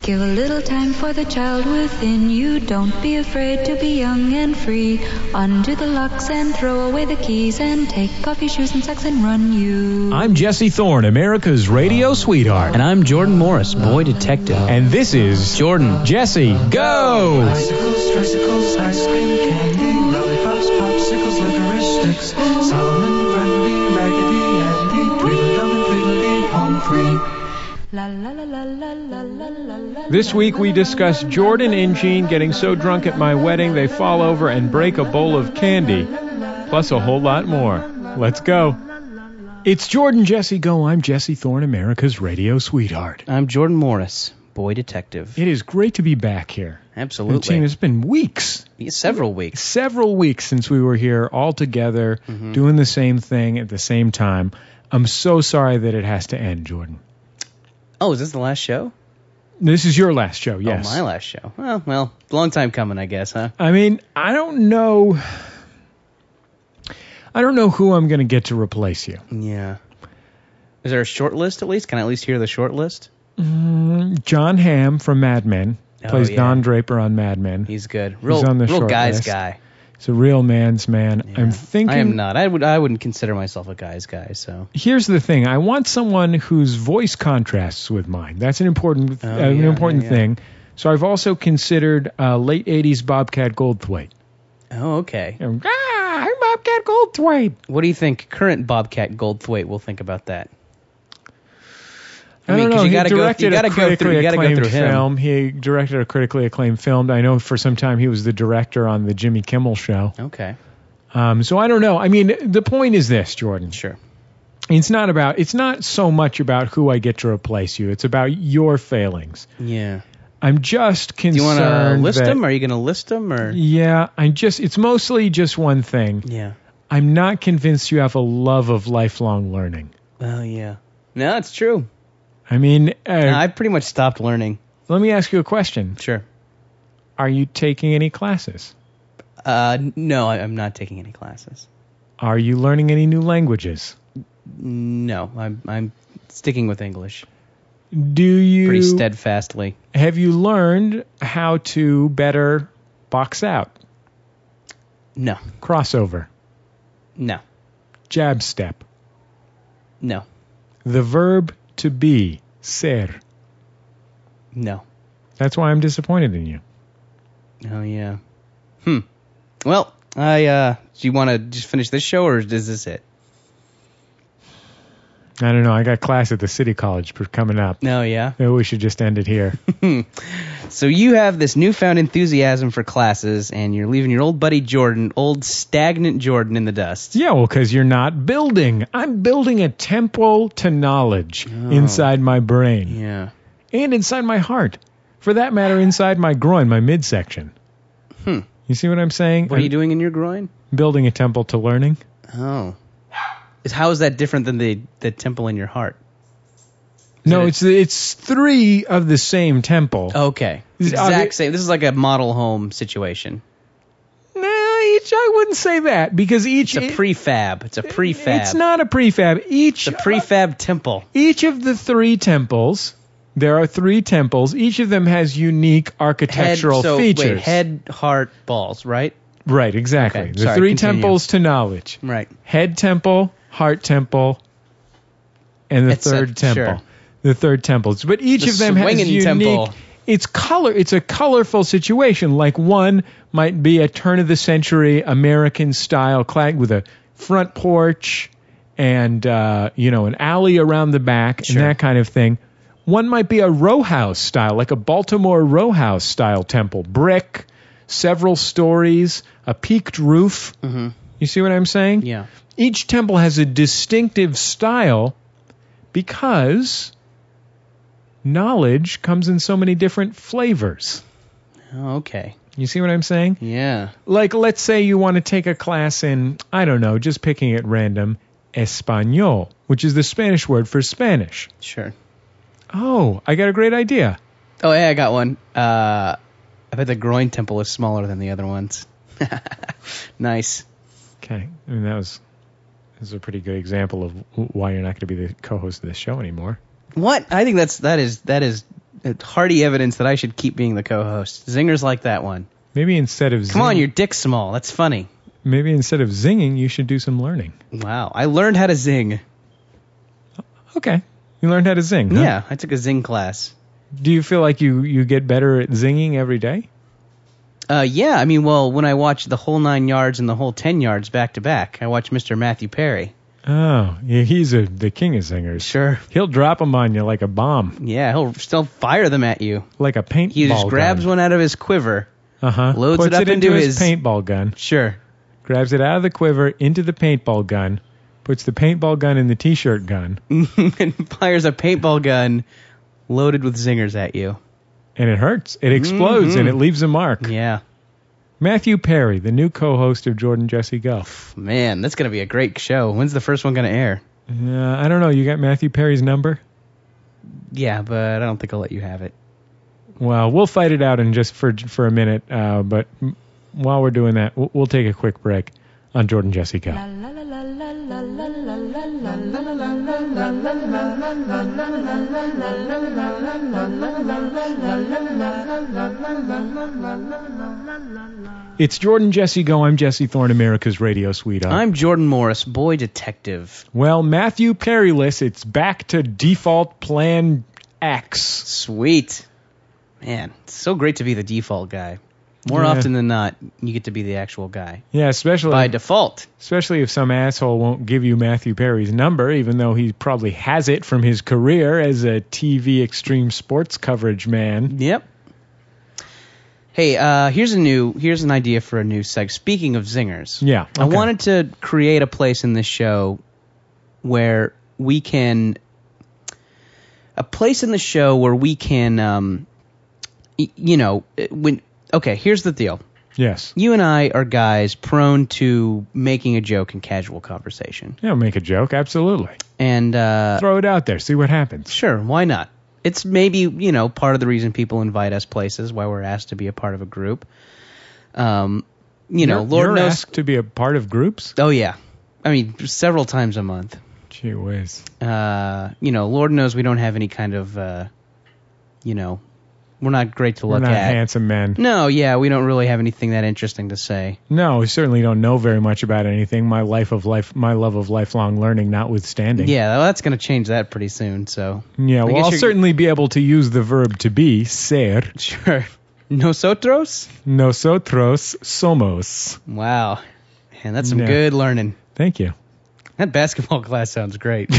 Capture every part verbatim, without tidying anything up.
Give a little time for the child within you. Don't be afraid to be young and free. Undo the locks and throw away the keys and take off your shoes and socks and run you. I'm Jesse Thorne, America's radio sweetheart. And I'm Jordan Morris, boy detective. And this is Jordan. Jesse, go! Icicles, tricycles, ice cream, candy, lollipops, popsicles, licorice sticks, Solomon, Grundy, Raggedy Andy, Tweedledum and Tweedledee, home free. La, la, la, la, la, la, la, la, la, This week we discuss Jordan and Jean getting so drunk at my wedding they fall over and break a bowl of candy, plus a whole lot more. Let's go. It's Jordan, Jesse, go. I'm Jesse Thorne, America's radio sweetheart. I'm Jordan Morris, boy detective. It is great to be back here. Absolutely. And Jean, it's been weeks. Several weeks. Several weeks since we were here all together, Mm-hmm. doing the same thing at the same time. I'm so sorry that it has to end, Jordan. Oh, is this the last show? This is your last show, yes. Oh, my last show. Well, well, long time coming, I guess, huh? I mean, I don't know. I don't know who I'm going to get to replace you. Yeah. Is there a short list at least? Can I at least hear the short list? Mm, John Hamm from Mad Men Oh, plays yeah. Don Draper on Mad Men. He's good. Real, He's on the real short guy's list. guy. He's a real man's man. Yeah. I'm thinking. I am not. I would. I wouldn't consider myself a guy's guy. So. Here's the thing. I want someone whose voice contrasts with mine. That's an important, Oh, uh, an yeah, important yeah, yeah. thing. So I've also considered uh, late eighties Bobcat Goldthwait. Oh, okay. You know, ah, I'm Bobcat Goldthwait. What do you think current Bobcat Goldthwait will think about that? I, I mean, don't 'cause know. you He gotta go- you directed gotta a go through- critically you gotta go acclaimed through him. film. He directed a critically acclaimed film. I know for some time he was the director on the Jimmy Kimmel Show. Okay. Um, so I don't know. I mean, the point is this, Jordan. Sure. It's not about. It's not so much about who I get to replace you. It's about your failings. Yeah. I'm just concerned. Do you want to list that, them? Are you going to list them? Or Yeah, I'm just. It's mostly just one thing. yeah. I'm not convinced you have a love of lifelong learning. Oh yeah. No, it's true. I mean, uh, No, I've pretty much stopped learning. let me ask you a question. Sure. Are you taking any classes? Uh, no, I, I'm not taking any classes. Are you learning any new languages? No, I'm I'm sticking with English Do you pretty steadfastly. have you learned how to better box out, No, crossover, no, jab step, no, the verb to be, ser? no. That's why I'm disappointed in you. Oh yeah. Hmm. Well, I uh, do you want to just finish this show or is this it? I don't know. I got class at the City College for coming up. No, yeah. Maybe we should just end it here. So you have this newfound enthusiasm for classes, and you're leaving your old buddy Jordan, old stagnant Jordan, in the dust. Yeah, well, because you're not building. I'm building a temple to knowledge inside my brain Yeah. and inside my heart. For that matter, inside my groin, my midsection. Hmm. You see what I'm saying? What are you doing in your groin? Building a temple to learning. Oh. Is how is that different than the the temple in your heart? No, it- it's it's three of the same temple. Okay. Is- Exact are they- same. This is like a model home situation. Nah, each I wouldn't say that because each It's a prefab. It's a prefab. It's not a prefab. Each It's a prefab temple. each of the three temples. There are three temples. Each of them has unique architectural head, so, features. Wait, head, heart, balls, right? Right, exactly. Okay, The sorry, three continue. temples to knowledge. Right. Head temple, heart temple, and the It's a- third temple. sure. The third temple. But each The of them has swinging unique. temple. It's color. It's a colorful situation. Like one might be a turn of the century American style clad with a front porch and uh, you know an alley around the back Sure. and that kind of thing. One might be a row house style, like a Baltimore row house style temple, brick, several stories, a peaked roof. Mm-hmm. You see what I'm saying? Yeah. Each temple has a distinctive style because knowledge comes in so many different flavors. Oh, okay. You see what I'm saying? Yeah. Like, let's say you want to take a class in, I don't know, just picking at random, Español, which is the Spanish word for Spanish. Sure. Oh, I got a great idea. Oh, hey, I got one. Uh, I bet the groin temple is smaller than the other ones. Nice. Okay, I mean, that was, that was a pretty good example of why you're not going to be the co-host of this show anymore. What? I think that's that is that is uh, hearty evidence that I should keep being the co-host. Zingers like that one. Maybe instead of Come on, your dick's small. That's funny. Maybe instead of zinging, you should do some learning. Wow, I learned how to zing. Okay. You learned how to zing, huh? Yeah, I took a zing class. Do you feel like you, you get better at zinging every day? Uh, yeah, I mean, well, when I watch the whole nine yards and the whole ten yards back to back, I watch Mister Matthew Perry. Oh, yeah, he's a, the king of zingers. Sure. He'll drop them on you like a bomb, Yeah, he'll still fire them at you. like a paintball He just grabs gun. one out of his quiver. Uh-huh. loads Puts it up into his his- paintball gun. Sure. Grabs it out of the quiver into the paintball gun. Puts the paintball gun in the t-shirt gun. And fires a paintball gun loaded with zingers at you. And it hurts. It explodes Mhm. and it leaves a mark. Yeah. Matthew Perry, the new co-host of Jordan Jesse Go. Man, that's going to be a great show. When's the first one going to air? Uh, I don't know. You got Matthew Perry's number? Yeah, but I don't think I'll let you have it. Well, we'll fight it out in just for for a minute. Uh, but m- while we're doing that, we'll, we'll take a quick break on Jordan Jesse Go. It's Jordan Jesse Go. I'm Jesse Thorne, America's radio sweetheart. I'm Jordan Morris, boy detective. Well, Matthew Perryless, it's back to default plan X. Sweet. Man, it's so great to be the default guy. More Yeah. often than not, you get to be the actual guy. Yeah, especially By default. especially if some asshole won't give you Matthew Perry's number, even though he probably has it from his career as a T V extreme sports coverage man. Yep. Hey, uh, here's a new, here's an idea for a new seg. Speaking of zingers, Yeah, I okay. wanted to create a place in this show where we can, a place in the show where we can, um, y- you know, when. Okay, here's the deal. Yes. You and I are guys prone to making a joke in casual conversation, Yeah, make a joke, absolutely. and uh, Throw it out there, see what happens. sure, why not? It's maybe, you know, part of the reason people invite us places, why we're asked to be a part of a group. Um, you know, You're- Lord you're knows. asked to be a part of groups? Oh yeah, I mean several times a month. Gee whiz. Uh, you know, Lord knows we don't have any kind of, uh, you know, we're not great to We're look not at. handsome men. No, yeah, we don't really have anything that interesting to say. No, we certainly don't know very much about anything. My life of life, my love of lifelong learning notwithstanding. Yeah, well, that's going to change that pretty soon. So Yeah, I well, guess I'll you're- certainly be able to use the verb to be, ser. sure. Nosotros? Nosotros somos. Wow. Man, that's some Yeah. good learning. Thank you. That basketball class sounds great.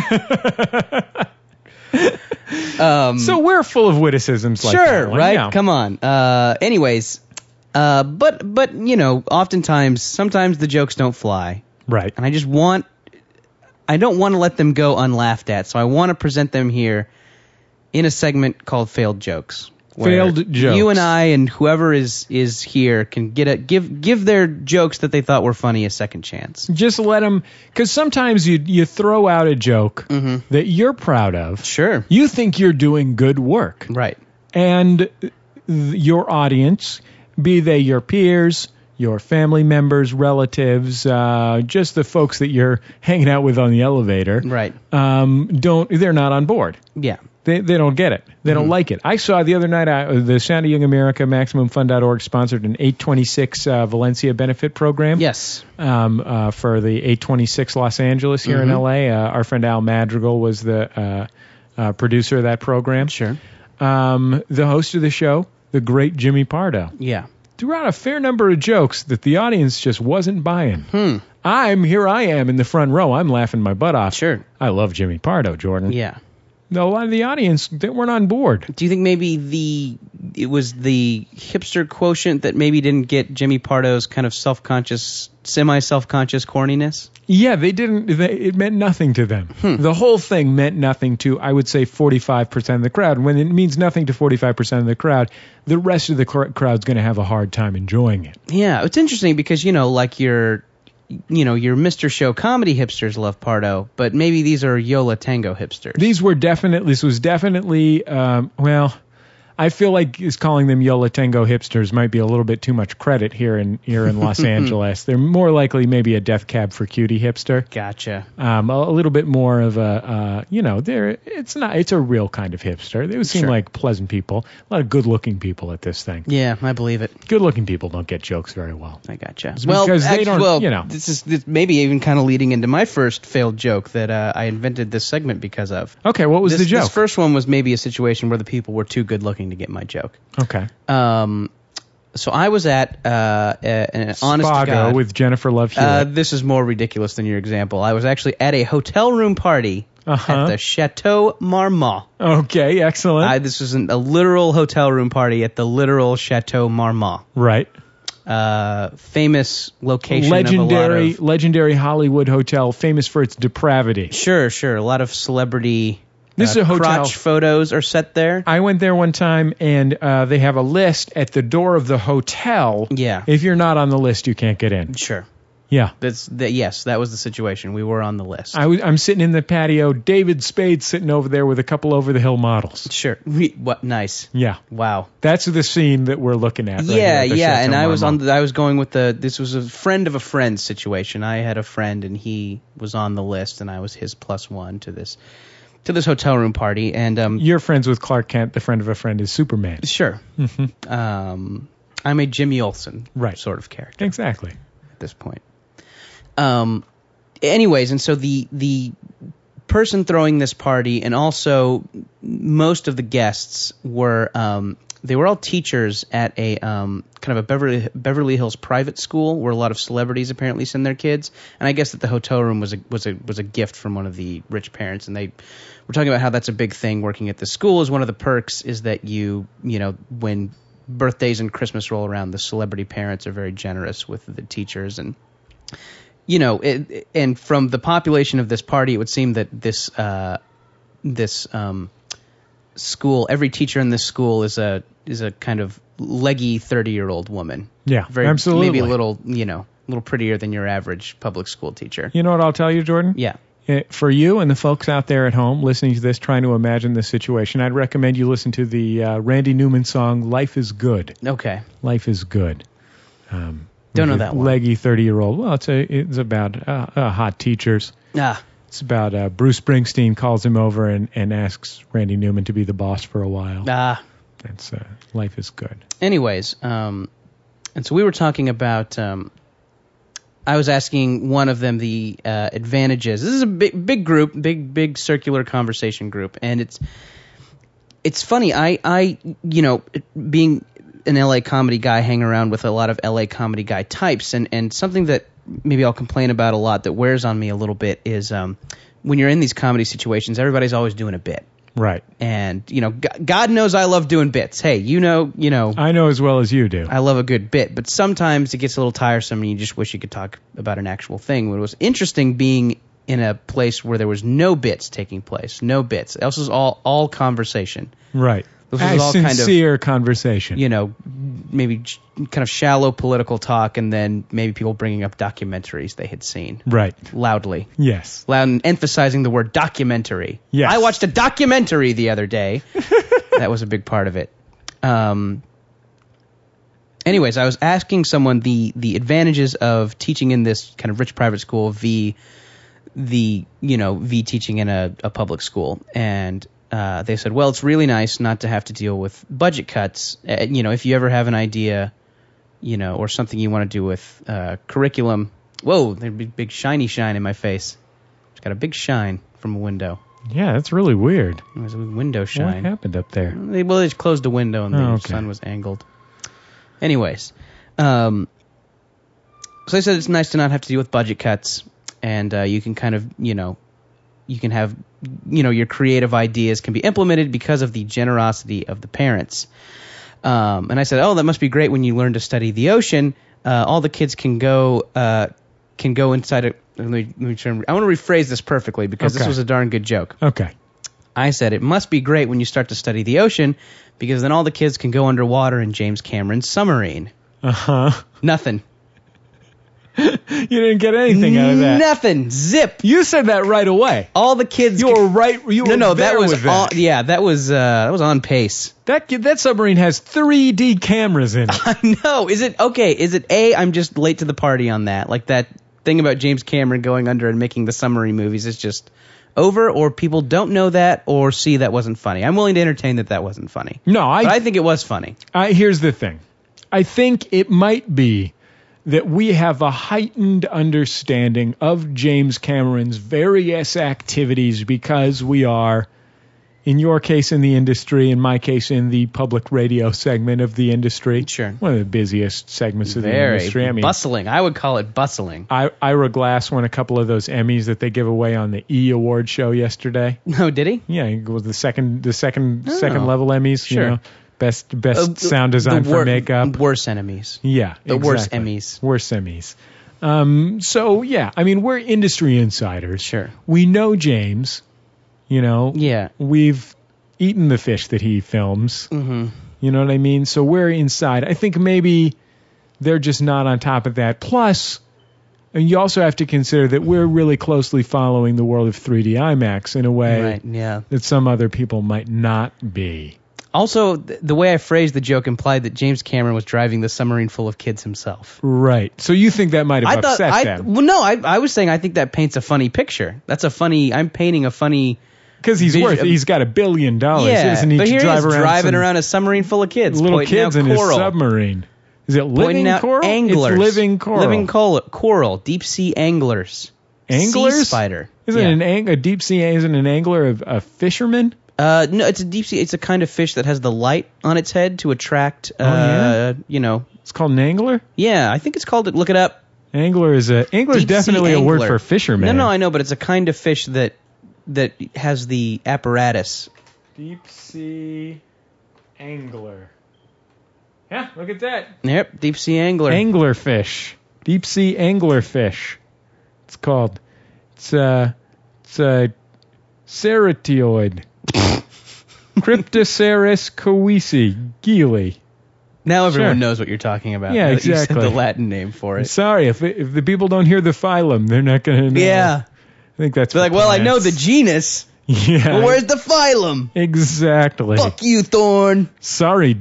um, So we're full of witticisms like sure, that one, right? yeah. Come on. Uh, anyways, uh, but but you know, oftentimes, sometimes the jokes don't fly, Right. and I just want, I don't want to let them go unlaughed at, so I want to present them here in a segment called Failed Jokes. where Failed jokes. You and I and whoever is is here can get a give give their jokes that they thought were funny a second chance. Just let them, because sometimes you you throw out a joke that you're proud of. Sure. You think you're doing good work. Right. And th- your audience, be they your peers, your family members, relatives, uh, just the folks that you're hanging out with on the elevator, Right. um, don't, they're not on board. Yeah. They they don't get it. They don't like it. I saw the other night uh, the Sound of Young America, Maximum Fun dot org sponsored an eight twenty-six uh, Valencia benefit program. Yes. Um, uh, for the eight twenty-six Los Angeles here in L A. Uh, our friend Al Madrigal was the uh, uh, producer of that program. Sure. Um, the host of the show, the great Jimmy Pardo, Yeah. threw out a fair number of jokes that the audience just wasn't buying. Hmm. I'm here. I am in the front row. I'm laughing my butt off. Sure. I love Jimmy Pardo, Jordan. Yeah. No, a lot of the audience, they weren't on board. Do you think maybe the it was the hipster quotient that maybe didn't get Jimmy Pardo's kind of self-conscious, semi-self-conscious corniness? Yeah, they didn't. They, it meant nothing to them. The whole thing meant nothing to, I would say, forty-five percent of the crowd. When it means nothing to forty-five percent of the crowd, the rest of the cr- crowd's going to have a hard time enjoying it. Yeah, it's interesting because, you know, like your, you know, your Mister Show comedy hipsters love Pardo, but maybe these are Yola Tango hipsters. These were definitely. This was definitely. Um, well, I feel like is calling them Yo La Tengo hipsters might be a little bit too much credit here in here in Los Angeles. They're more likely maybe a Death Cab for Cutie hipster. Gotcha. Um, a, a little bit more of a, uh, you know, they're it's not it's a real kind of hipster. They would seem Sure. like pleasant people, a lot of good-looking people at this thing. Yeah, I believe it. Good-looking people don't get jokes very well. I gotcha. It's Well, because they actually, don't, well, you know. this is this maybe even kind of leading into my first failed joke that uh, I invented this segment because of. Okay, what was this, the joke? This first one was maybe a situation where the people were too good looking to get my joke. Okay. Um, so I was at uh, a- an honest to Spago God. with Jennifer Love Hewitt. Uh, this is more ridiculous than your example. I was actually at a hotel room party Uh-huh. at the Chateau Marmont. Okay, excellent. I, this was an, a literal hotel room party at the literal Chateau Marmont. right. Uh, famous location Legendary, of a lot of... legendary Hollywood hotel, famous for its depravity. Sure, sure. A lot of celebrity This uh, is a hotel. crotch photos are set there. I went there one time, and uh, they have a list at the door of the hotel. Yeah. If you're not on the list, you can't get in. Sure. Yeah. That's that. Yes, that was the situation. We were on the list. I was, I'm sitting in the patio. David Spade's sitting over there with a couple over-the-hill models. Sure. We, what? Nice. Yeah. Wow. That's the scene that we're looking at. Right here yeah, at the yeah. Chateau And I was on. Marmont. The, I was going with the. This was a friend of a friend situation. I had a friend, and he was on the list, and I was his plus one to this, to this hotel room party. And um, You're friends with Clark Kent. The friend of a friend is Superman. sure. Um, I'm a Jimmy Olsen Right. sort of character Exactly. at this point. Um, anyways, and so the the person throwing this party, and also most of the guests were um, they were all teachers at a um, kind of a Beverly Beverly Hills private school where a lot of celebrities apparently send their kids. And I guess that the hotel room was a was a was a gift from one of the rich parents, and they were talking about how that's a big thing working at the school. Is one of the perks is that you you know when birthdays and Christmas roll around, the celebrity parents are very generous with the teachers. And you know, it, and from the population of this party, it would seem that this uh, this um, school, every teacher in this school is a is a kind of leggy thirty year old woman. Yeah, Very, absolutely. Maybe a little, you know, a little prettier than your average public school teacher. You know what I'll tell you, Jordan? Yeah. Uh, For you and the folks out there at home listening to this, trying to imagine this situation, I'd recommend you listen to the uh, Randy Newman song "Life Is Good." Okay. Life is good. Um, Don't know with a that one. Leggy thirty-year-old. Well, it's a, it's about uh, uh, hot teachers. Ah. It's about uh, Bruce Springsteen calls him over and, and asks Randy Newman to be the boss for a while. Ah. That's uh, Life is Good. Anyways, um, and so we were talking about. Um, I was asking one of them the uh, advantages. This is a big, big group, big, big circular conversation group, and it's it's funny. I, I, you know, being an L A comedy guy, hang around with a lot of L A comedy guy types, and, and something that maybe I'll complain about a lot that wears on me a little bit is um, when you're in these comedy situations, everybody's always doing a bit. Right. And, you know, G- God knows I love doing bits. Hey, you know, you know, I know as well as you do. I love a good bit, but sometimes it gets a little tiresome and you just wish you could talk about an actual thing. What was interesting being in a place where there was no bits taking place, no bits. This was all, all conversation. Right. This A was all kind of, sincere conversation. you know, maybe j- kind of shallow political talk, and then maybe people bringing up documentaries they had seen Right. loudly. Yes. Loud and emphasizing the word documentary. Yes. I watched a documentary the other day. That was a big part of it. Um, anyways, I was asking someone the, the advantages of teaching in this kind of rich private school v the, you know, v teaching in a, a public school. And uh, they said, well, it's really nice not to have to deal with budget cuts. Uh, you know, if you ever have an idea, you know, or something you want to do with uh, curriculum. Whoa, there'd be big shiny shine in my face. It's got a big shine from a window. Yeah, that's really weird. There's a window shine. What happened up there? They, well, they just closed the window and the Oh, okay. sun was angled. Anyways, um, so they said it's nice to not have to deal with budget cuts, and uh, you can kind of, you know, you can have, you know, your creative ideas can be implemented because of the generosity of the parents. Um, and I said, oh, that must be great when you learn to study the ocean. Uh, all the kids can go uh, can go inside a. Let me, let me turn, I want to rephrase this perfectly because this Okay. was a darn good joke. Okay. I said, it must be great when you start to study the ocean because then all the kids can go underwater in James Cameron's submarine. Uh-huh. Nothing. You didn't get anything out of that. Nothing. Zip. You said that right away. All the kids. You were right. You were no, no, there that was with that. on, yeah, that was uh, that was on pace. That that submarine has three D cameras in it. I know. Is it okay? Is it A? I'm just late to the party on that. Like that thing about James Cameron going under and making the submarine movies is just over, or people don't know that, or see that wasn't funny. I'm willing to entertain that that wasn't funny. No, I. But I think it was funny. I, here's the thing. I think it might be that we have a heightened understanding of James Cameron's various activities because we are, in your case, in the industry, in my case, in the public radio segment of the industry. Sure. One of the busiest segments of the Very industry. I mean, bustling. I would call it bustling. I, Ira Glass won a couple of those Emmys that they give away on the E Award show yesterday. No, did he? Yeah, it was the second, the second, Oh. second level Emmys. Sure. You know, best, best Uh, sound design the for wor- makeup. Worst enemies. Yeah, The worst exactly. Emmys. Worst Emmys. Um, so yeah, I mean, we're industry insiders. Sure. We know James. You know. Yeah. We've eaten the fish that he films. Mm-hmm. You know what I mean? So we're inside. I think maybe they're just not on top of that. Plus, and you also have to consider that we're really closely following the world of three D IMAX in a way Right. Yeah. that some other people might not be. Also, th- the way I phrased the joke implied that James Cameron was driving the submarine full of kids himself. Right. So you think that might have I thought, upset I, them? well, no, I, I was saying I think that paints a funny picture. That's a funny. I'm painting a funny. Because he's Vision- worth, he's got a billion dollars. He yeah, doesn't need but to here drive he is around driving some around a submarine full of kids, little pointing kids out in his coral, submarine. Is it living pointing out coral? anglers, It's living coral. living coral, coral, deep sea anglers, Anglers? sea spider. Isn't Yeah. an ang- a deep sea? Isn't an angler a, a fisherman? Uh, no, it's a deep sea. It's a kind of fish that has the light on its head to attract. Uh, yeah? you know. It's called an angler. Yeah, I think it's called it. Look it up. Angler is a angler is Deep sea definitely a word angler. for fisherman. No, no, I know, but it's a kind of fish that that has the apparatus. Deep sea angler. Yeah, look at that. Yep, deep sea angler. Anglerfish. Deep sea anglerfish. It's called. It's a. It's a ceratioid. Cryptoceras coesi gili. now everyone Sure. knows what you're talking about. Yeah, now that you said exactly. the Latin name for it. Sorry, if it, if the people don't hear the phylum, they're not going to know. Yeah, I think that's they're for like, well, I know the plants. genus, Yeah. but where's the phylum? Exactly. Fuck you, Thorn. Sorry,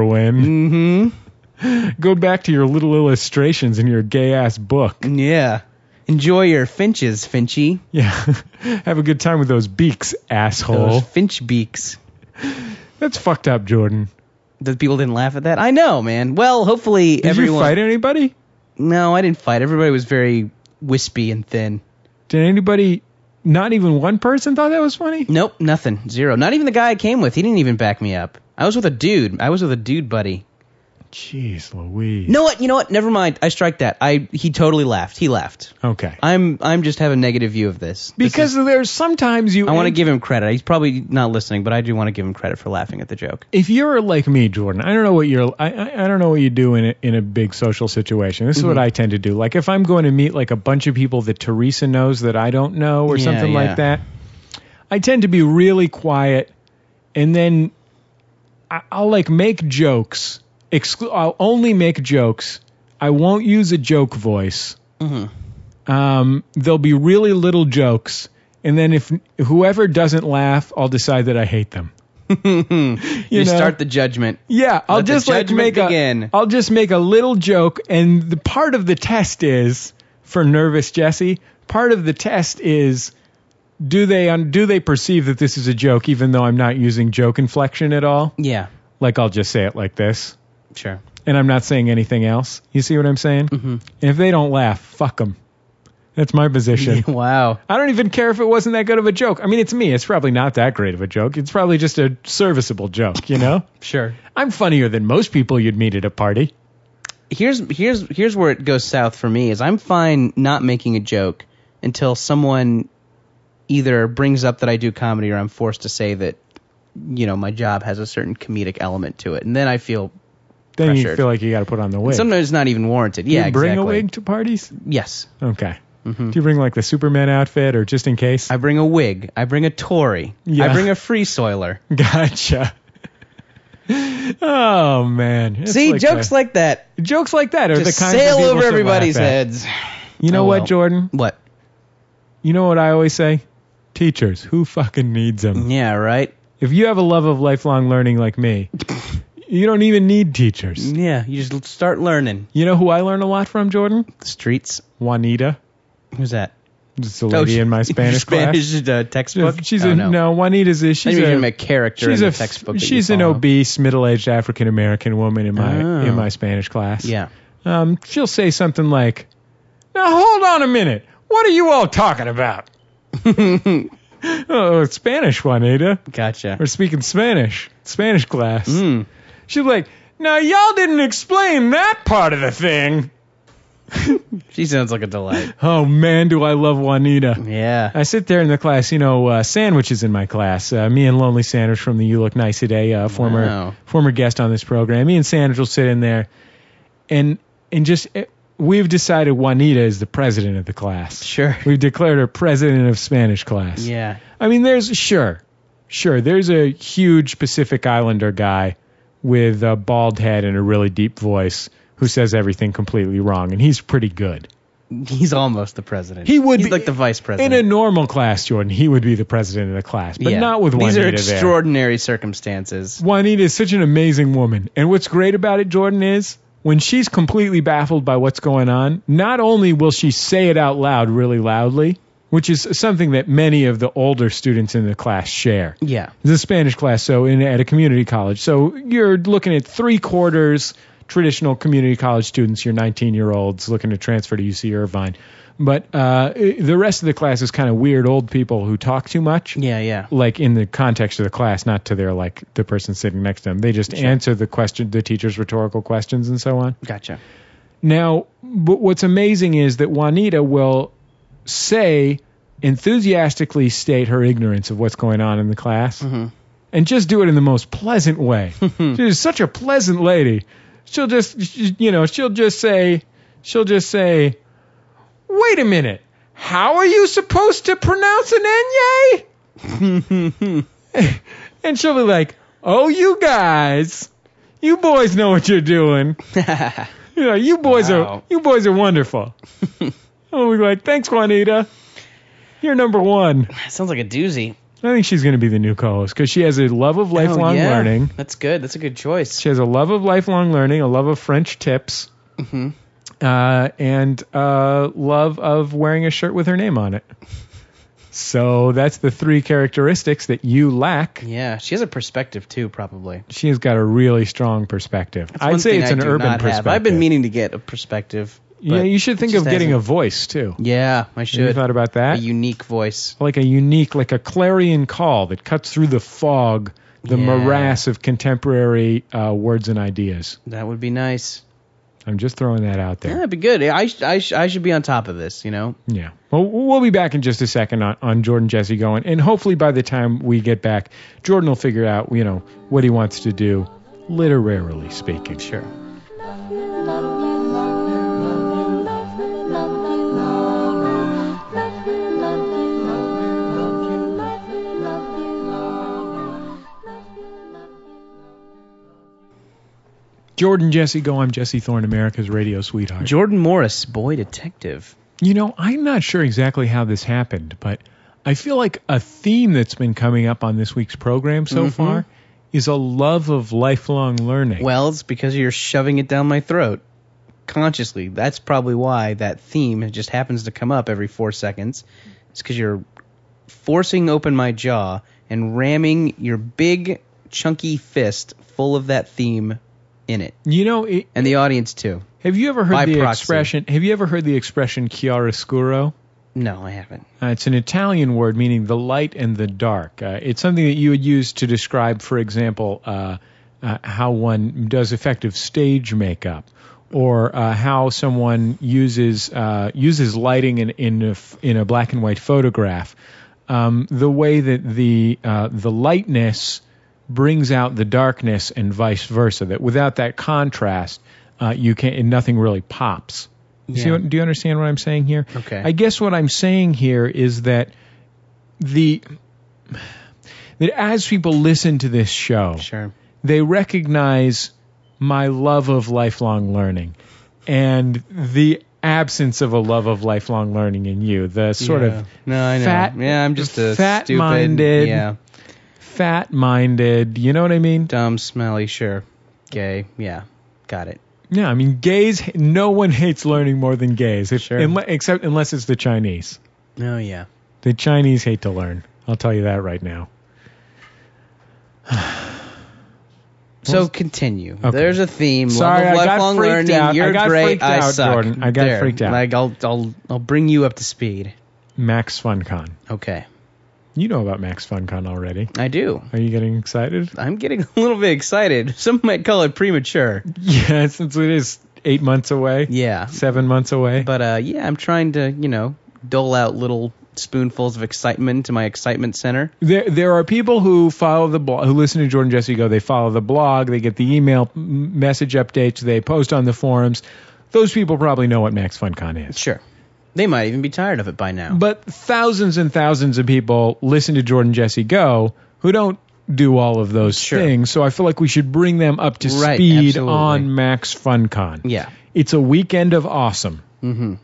Darwin. Mm-hmm. Go back to your little illustrations in your gay ass book. Yeah. Enjoy your finches, Finchy. Yeah. Have a good time with those beaks, asshole. Those finch beaks. That's fucked up, Jordan. The people didn't laugh at that. I know, man. Well, hopefully Did everyone. you fight anybody? No, I didn't fight. Everybody was very wispy and thin. Did anybody, not even one person thought that was funny? Nope, nothing. Zero. Not even the guy I came with. He didn't even back me up. I was with a dude. I was with a dude buddy. Jeez Louise. No, what? You know what? Never mind. I strike that. I he totally laughed. He laughed. Okay. I'm I'm just have a negative view of this. This Because is- there's sometimes you... I want to give him credit. He's probably not listening, but I do want to give him credit for laughing at the joke. If you're like me, Jordan, I don't know what you're. I I, I don't know what you do in a, in a big social situation. This is Mm-hmm. what I tend to do. Like if I'm going to meet like a bunch of people that Teresa knows that I don't know or Yeah, something yeah. like that, I tend to be really quiet, and then I, I'll like make jokes. Exclu- I'll only make jokes. I won't use a joke voice. Mm-hmm. Um, there'll be really little jokes, and then if whoever doesn't laugh, I'll decide that I hate them. You, know? start the judgment. Yeah, I'll Let the just like judgment make begin. a I'll just make a little joke, and the part of the test is for nervous Jesse. Part of the test is do they um, do they perceive that this is a joke, even though I'm not using joke inflection at all? Yeah, Like I'll just say it like this, sure. and I'm not saying anything else. You see what I'm saying? Mm-hmm. And if they don't laugh, fuck them. That's my position. Wow. I don't even care if it wasn't that good of a joke. I mean, it's me. It's probably not that great of a joke. It's probably just a serviceable joke, you know? Sure. I'm funnier than most people you'd meet at a party. Here's here's here's where it goes south for me. Is I'm fine not making a joke until someone either brings up that I do comedy or I'm forced to say that, you know, my job has a certain comedic element to it, and then I feel Then you pressured. feel like you got to put on the wig. Sometimes it's not even warranted. Do Yeah, you bring exactly. a wig to parties? Yes. Okay. Do you bring like the Superman outfit or just in case? I bring a wig. I bring a Tory. Yeah. I bring a free soiler. Gotcha. Oh man. It's See, like jokes a- like that jokes like that are just the kinds sail of people over should everybody's laugh at. heads. You know Oh, what, well. Jordan? What? You know what I always say? Teachers, who fucking needs them? Yeah, right? If you have a love of lifelong learning like me, you don't even need teachers. Yeah, you just start learning. You know who I learn a lot from, Jordan? The streets. Juanita. Who's that? Just a lady she- in my Spanish class. Spanish uh, textbook? She's oh, a no. no. Juanita's a she's I didn't a, even a character she's in a the textbook. that you she's an follow. obese middle-aged African American woman in my Oh. in my Spanish class. Yeah. Um, she'll say something like, "Now hold on a minute. What are you all talking about?" Oh, it's Spanish, Juanita. Gotcha. We're speaking Spanish. Spanish class. Mm. She's like, "Now y'all didn't explain that part of the thing." She sounds like a delight. Oh man, do I love Juanita. Yeah. I sit there in the class, you know, uh, Sandwiches in my class. Uh, me and Lonely Sandwich from the You Look Nice Today, uh, former Wow. former guest on this program. Me and Sandwich will sit in there, and and just uh, we've decided Juanita is the president of the class. Sure. We've declared her president of Spanish class. Yeah. I mean, there's sure, sure. There's a huge Pacific Islander guy with a bald head and a really deep voice who says everything completely wrong, and he's pretty good. He's almost the president. He would He's be like the vice president. In a normal class, Jordan, he would be the president of the class, but Yeah. not with These Juanita are there. extraordinary circumstances. Juanita is such an amazing woman, and what's great about it, Jordan, is when she's completely baffled by what's going on, not only will she say it out loud really loudly, which is something that many of the older students in the class share. Yeah. It's a Spanish class, so in at a community college. So you're looking at three quarters traditional community college students, your nineteen-year-olds looking to transfer to U C Irvine. But uh, the rest of the class is kind of weird old people who talk too much. Yeah, yeah. Like in the context of the class, not to their like the person sitting next to them. They just Sure. answer the question, the teacher's rhetorical questions, and so on. Gotcha. Now, but what's amazing is that Juanita will say, enthusiastically state her ignorance of what's going on in the class, Mm-hmm. and just do it in the most pleasant way. She's such a pleasant lady. She'll just, she- you know, she'll just say, she'll just say, "Wait a minute, how are you supposed to pronounce an enye?" And she'll be like, "Oh, you guys, you boys know what you're doing. You know, you boys Wow. are, you boys are wonderful." Oh, we're like, "Thanks, Juanita. You're number one." Sounds like a doozy. I think she's going to be the new co-host because she has a love of lifelong Oh, yeah. learning. That's good. That's a good choice. She has a love of lifelong learning, a love of French tips, Mm-hmm. uh, and uh, love of wearing a shirt with her name on it. So that's the three characteristics that you lack. Yeah, she has a perspective too, probably. She's got a really strong perspective. That's I'd one say thing it's I an do urban not perspective. have. I've been meaning to get a perspective. Yeah, but you should it think of just getting a hasn't. voice too. Yeah, I Have should. you thought about that? A unique voice. Like a unique, like a clarion call that cuts through the fog, the Yeah. morass of contemporary uh, words and ideas. That would be nice. I'm just throwing that out Yeah, there. that'd be good. I, sh- I, sh- I should be on top of this, you know? Yeah. Well, we'll be back in just a second on, on Jordan Jesse going, and hopefully by the time we get back, Jordan will figure out, you know, what he wants to do, literarily speaking. Sure. Jordan Jesse Go. I'm Jesse Thorne, America's radio sweetheart. Jordan Morris, boy detective. You know, I'm not sure exactly how this happened, but I feel like a theme that's been coming up on this week's program so Mhm. far is a love of lifelong learning. Well, it's because you're shoving it down my throat. Consciously. That's probably why that theme just happens to come up every four seconds. It's because you're forcing open my jaw and ramming your big, chunky fist full of that theme in it. You know, it, And the audience, too. have you ever heard By the proxy. expression? Have you ever heard the expression chiaroscuro? No, I haven't. Uh, it's an Italian word meaning the light and the dark. Uh, it's something that you would use to describe, for example, uh, uh, how one does effective stage makeup, or uh, how someone uses uh, uses lighting in in a, f- in a black and white photograph. Um, the way that the uh, the lightness brings out the darkness, and vice versa. That without that contrast, uh, you can nothing really pops. You see Yeah. what, do you understand what I'm saying here? Okay. I guess what I'm saying here is that the that as people listen to this show, Sure. they recognize my love of lifelong learning, and the absence of a love of lifelong learning in you. The sort Yeah. of No, I know. fat, Yeah, I'm just a fat-minded, stupid, yeah, fat-minded. You know what I mean? dumb, smelly, sure, gay. Yeah, got it. Yeah, I mean, gays. No one hates learning more than gays, if, Sure. unle- except unless it's the Chinese. Oh yeah. The Chinese hate to learn. I'll tell you that right now. So continue. Okay. There's a theme. Sorry, Love of I got lifelong freaked learning. out. I You're got great. freaked I out, suck. Jordan. I got There. freaked out. Like I'll, I'll, I'll bring you up to speed. Max FunCon. Okay. You know about Max FunCon already. I do. Are you getting excited? I'm getting a little bit excited. Some might call it premature. Yeah, since it is eight months away. Yeah. Seven months away. But uh, yeah, I'm trying to, you know, dole out little spoonfuls of excitement to my excitement center. There, there are people who follow the blog, who listen to Jordan Jesse Go. They follow the blog. They get the email m- message updates. They post on the forums. Those people probably know what Max FunCon is. Sure. They might even be tired of it by now. But thousands and thousands of people listen to Jordan Jesse Go who don't do all of those Sure. things. So I feel like we should bring them up to Right, speed absolutely. on Max FunCon. Yeah. It's a weekend of awesome. Mm-hmm.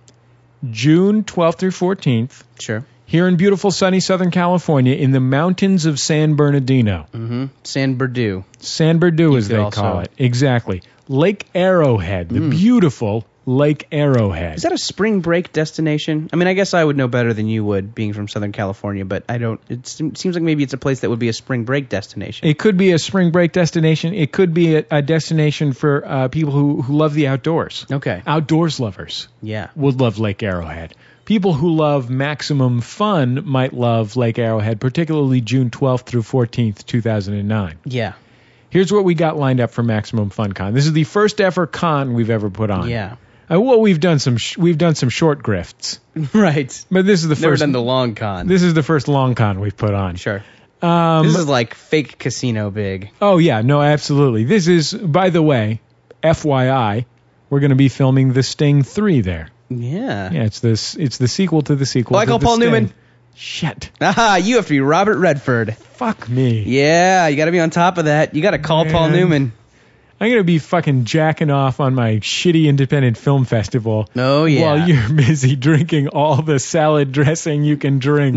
June twelfth through fourteenth. Sure. Here in beautiful sunny Southern California, in the mountains of San Bernardino. Mm-hmm. San Berdue. San Berdue, as could they also- call it. Exactly. Lake Arrowhead, the beautiful Lake Arrowhead. Is that a spring break destination? I mean, I guess I would know better than you would, being from Southern California, but I don't. It seem- seems like maybe it's a place that would be a spring break destination. It could be a spring break destination. It could be a, a destination for uh, people who, who love the outdoors. Okay. Outdoors lovers Yeah. would love Lake Arrowhead. People who love maximum fun might love Lake Arrowhead, particularly June twelfth through fourteenth, two thousand nine. Yeah. Here's what we got lined up for Maximum Fun Con. This is the first ever con we've ever put on. Yeah. Uh, well, we've done some sh- we've done some short grifts, Right. but this is the Never first. done the long con. This is the first long con we've put on. Sure. Um, This is like fake casino big. oh yeah, no, absolutely. This is, by the way, F Y I, we're going to be filming The Sting three there. Yeah. Yeah, it's this. It's the sequel to the sequel. Well, I to call The Paul Sting. Newman. Shit. Aha, you have to be Robert Redford. Fuck me. Yeah, you got to be on top of that. You got to call Paul Man. Newman. I'm going to be fucking jacking off on my shitty independent film festival. Oh, yeah. While you're busy drinking all the salad dressing you can drink.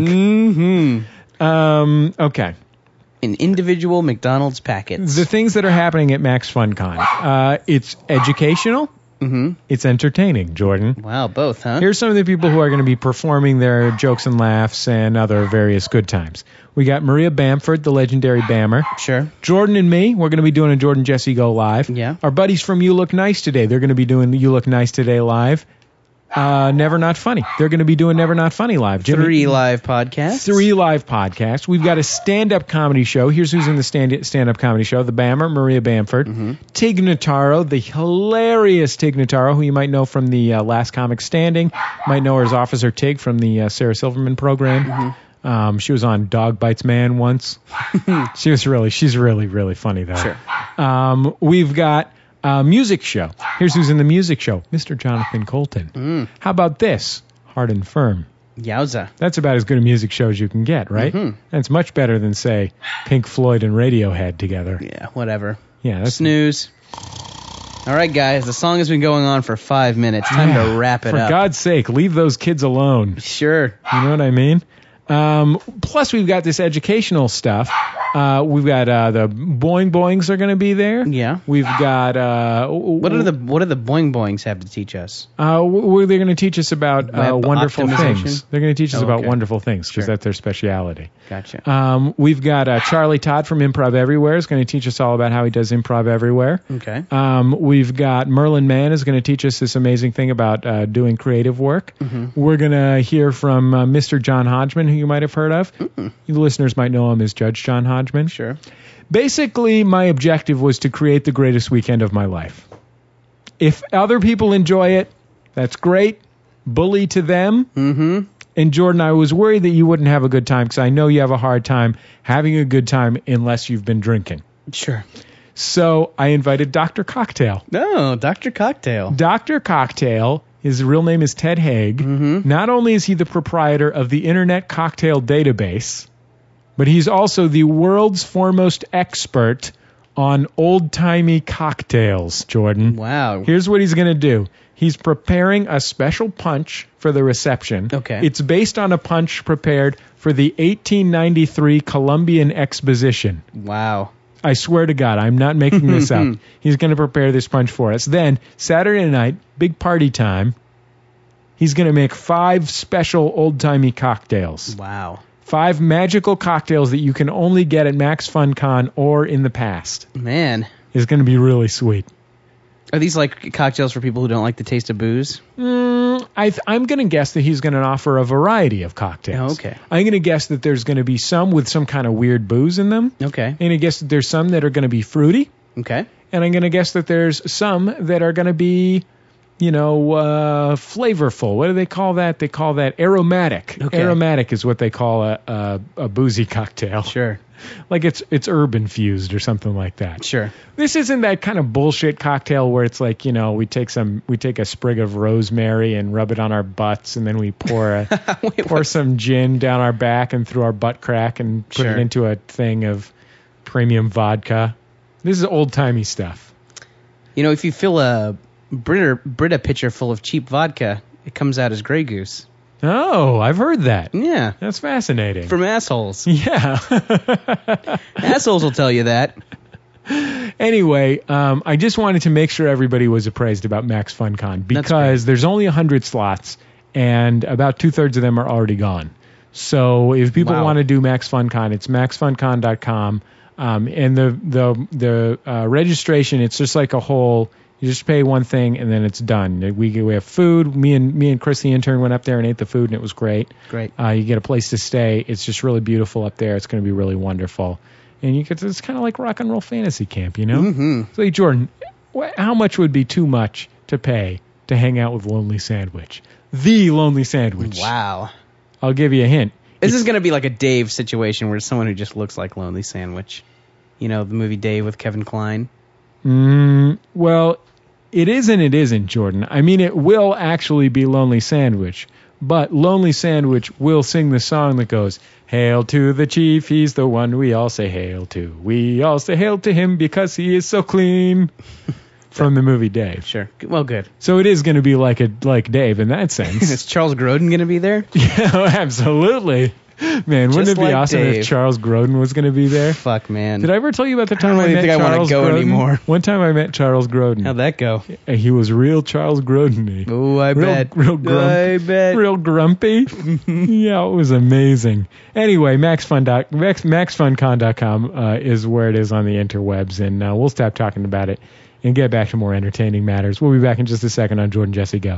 Mm-hmm. Um, okay. In individual McDonald's packets. The things that are happening at Max FunCon. Uh, it's educational. Mm-hmm. It's entertaining, Jordan. Wow, both, huh? Here's some of the people who are going to be performing their jokes and laughs and other various good times. We got Maria Bamford, the legendary Bammer. Sure. Jordan and me, we're going to be doing a Jordan Jesse Go live. Yeah. Our buddies from You Look Nice Today, they're going to be doing You Look Nice Today live. Uh, Never Not Funny. They're going to be doing Never Not Funny live. Jimmy- Three live podcasts. Three live podcasts. We've got a stand-up comedy show. Here's who's in the stand- stand-up comedy show. The Bammer, Maria Bamford. Mm-hmm. Tig Notaro, the hilarious Tig Notaro, who you might know from the uh, Last Comic Standing. Might know her as Officer Tig from the uh, Sarah Silverman program. Mm-hmm. Um, she was on Dog Bites Man once. she was really, she's really, really funny, though. Sure. Um, we've got a music show. Here's who's in the music show. Mister Jonathan Colton. Mm. How about this? Hard and Firm. Yowza. That's about as good a music show as you can get, right? Mhm. That's much better than, say, Pink Floyd and Radiohead together. Yeah, whatever. Yeah, that's Snooze. All right, guys, the song has been going on for five minutes. Time Yeah, to wrap it for up. For God's sake, leave those kids alone. Sure. You know what I mean? Um, plus, we've got this educational stuff. Uh, we've got uh, the Boing Boings are going to be there. Yeah. We've got uh, What are the What do the Boing Boings have to teach us? Uh, w- they're going to teach us about uh, Web wonderful optimization? things. They're going to teach us Oh, about okay. wonderful things because Sure. that's their speciality. Gotcha. Um, we've got uh, Charlie Todd from Improv Everywhere is going to teach us all about how he does improv everywhere. Okay. Um, we've got Merlin Mann is going to teach us this amazing thing about uh, doing creative work. Mm-hmm. We're going to hear from uh, Mister John Hodgman, who you might have heard of. Mm-mm. You listeners might know him as Judge John Hodgman. Sure. Basically, my objective was to create the greatest weekend of my life. If other people enjoy it, that's great. Bully to them. Mm-hmm. And Jordan, I was worried that you wouldn't have a good time because I know you have a hard time having a good time unless you've been drinking. Sure. So I invited Doctor Cocktail. No, Doctor Cocktail. Doctor Cocktail, his real name is Ted Haig. Mm-hmm. Not only is he the proprietor of the Internet Cocktail Database, but he's also the world's foremost expert on old-timey cocktails, Jordan. Wow. Here's what he's going to do. He's preparing a special punch for the reception. Okay. It's based on a punch prepared for the eighteen ninety-three Columbian Exposition. Wow. I swear to God, I'm not making this up. He's going to prepare this punch for us. Then, Saturday night, big party time, he's going to make five special old-timey cocktails. Wow. Five magical cocktails that you can only get at Max Fun Con or in the past. Man. It's going to be really sweet. Are these like cocktails for people who don't like the taste of booze? Mm, I th- I'm going to guess that he's going to offer a variety of cocktails. Oh, okay. I'm going to guess that there's going to be some with some kind of weird booze in them. Okay. I'm going to guess that there's some that are going to be fruity. Okay. And I'm going to guess that there's some that are going to be, you know, uh, flavorful. What do they call that? They call that aromatic. Okay. Aromatic is what they call a, a, a boozy cocktail. Sure. Like it's it's herb infused or something like that. Sure. This isn't that kind of bullshit cocktail where it's like, you know, we take some we take a sprig of rosemary and rub it on our butts and then we pour a Wait, pour what? some gin down our back and through our butt crack and put Sure. it into a thing of premium vodka. This is old-timey stuff. You know, if you fill a Brita, Brita pitcher full of cheap vodka, it comes out as Grey Goose. Oh, I've heard that. Yeah. That's fascinating. From assholes. yeah. Assholes will tell you that. Anyway, um, I just wanted to make sure everybody was appraised about Max FunCon That's because there's only one hundred slots and about two-thirds of them are already gone. So if people Wow. want to do Max FunCon, it's max fun con dot com. Um, and the the the uh, registration, it's just like a whole. You just pay one thing and then it's done. We we have food. Me and me and Chris, the intern, went up there and ate the food and it was great. Great. Uh, you get a place to stay. It's just really beautiful up there. It's going to be really wonderful. And you get it's kind of like rock and roll fantasy camp, you know. Mm-hmm. So, hey, Jordan, wh- how much would be too much to pay to hang out with Lonely Sandwich? The Lonely Sandwich. Wow. I'll give you a hint. This is going to be like a Dave situation where it's someone who just looks like Lonely Sandwich. You know, the movie Dave with Kevin Kline. Mm, well, it is and it isn't, Jordan. I mean, it will actually be Lonely Sandwich, but Lonely Sandwich will sing the song that goes, "Hail to the chief, he's the one we all say hail to. We all say hail to him because he is so clean." From the movie Dave. Sure. Well, good. So it is going to be like a like Dave in that sense. Is Charles Grodin going to be there? Yeah, absolutely. Man, wouldn't Just it be like awesome Dave. if Charles Grodin was going to be there? Fuck, man. Did I ever tell you about the I time don't I, really met think I wanna Charles go Grodin? anymore. One time I met Charles Grodin. How'd that go? And he was real Charles Grodin-y. Oh, I real, bet. Real grump, I bet. Real grumpy. Yeah, it was amazing. Anyway, MaxFun dot, Max, max fun con dot com uh, is where it is on the interwebs, and uh, we'll stop talking about it and get back to more entertaining matters. We'll be back in just a second on Jordan Jesse Go.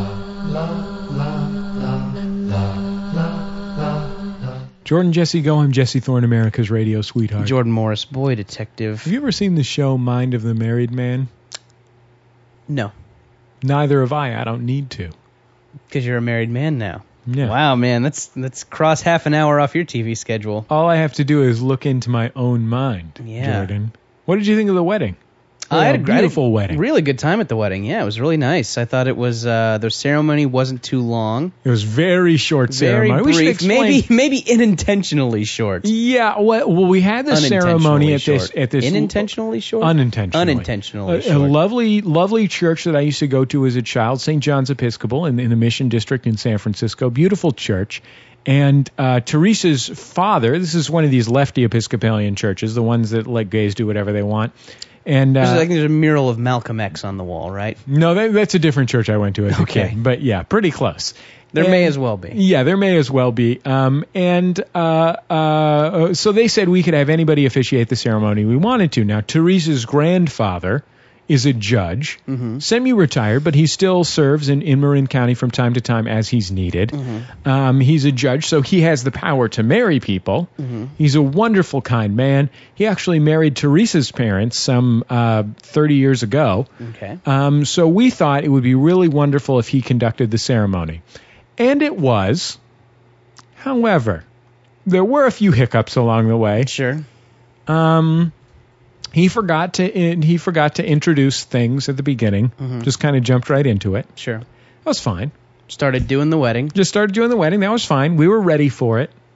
Jordan Jesse Go, I'm Jesse Thorne, America's radio sweetheart. Jordan Morris, boy detective. Have you ever seen the show Mind of the Married Man? No, Neither have I. I don't need to. because you're a married man now. Yeah. Wow, man, that's that's cross half an hour off your T V schedule. All I have to do is look into my own mind, Yeah. Jordan. What did you think of the wedding? I had a a I had a beautiful wedding. Really good time at the wedding. Yeah, it was really nice. I thought it was uh, the ceremony wasn't too long. It was very short Very ceremony. We should brief, explain- maybe maybe unintentionally short. Yeah, well, well we had the ceremony at this short. at this Unintentionally short? unintentionally Unintentionally a, a short. lovely lovely church that I used to go to as a child, Saint John's Episcopal in, in the Mission District in San Francisco. Beautiful church. And uh, Teresa's father, this is one of these lefty Episcopalian churches, the ones that let gays do whatever they want. And uh, There's, I think there's a mural of Malcolm X on the wall, right? no, that, that's a different church I went to as a Okay. kid. But yeah, pretty close. There And- may as well be. Yeah, there may as well be. Um, and uh, uh, so they said we could have anybody officiate the ceremony we wanted to. Now, Teresa's grandfather is a judge, Mm-hmm. semi-retired, but he still serves in, in Marin County from time to time as he's needed. Mm-hmm. Um, he's a judge, so he has the power to marry people. Mm-hmm. He's a wonderful, kind man. He actually married Teresa's parents some uh, thirty years ago. Okay. Um, so we thought it would be really wonderful if he conducted the ceremony. And it was. However, there were a few hiccups along the way. Sure. Um, he forgot to in, he forgot to introduce things at the beginning. Mhm. Just kind of jumped right into it. Sure. That was fine. Started doing the wedding. Just started doing the wedding. That was fine. We were ready for it.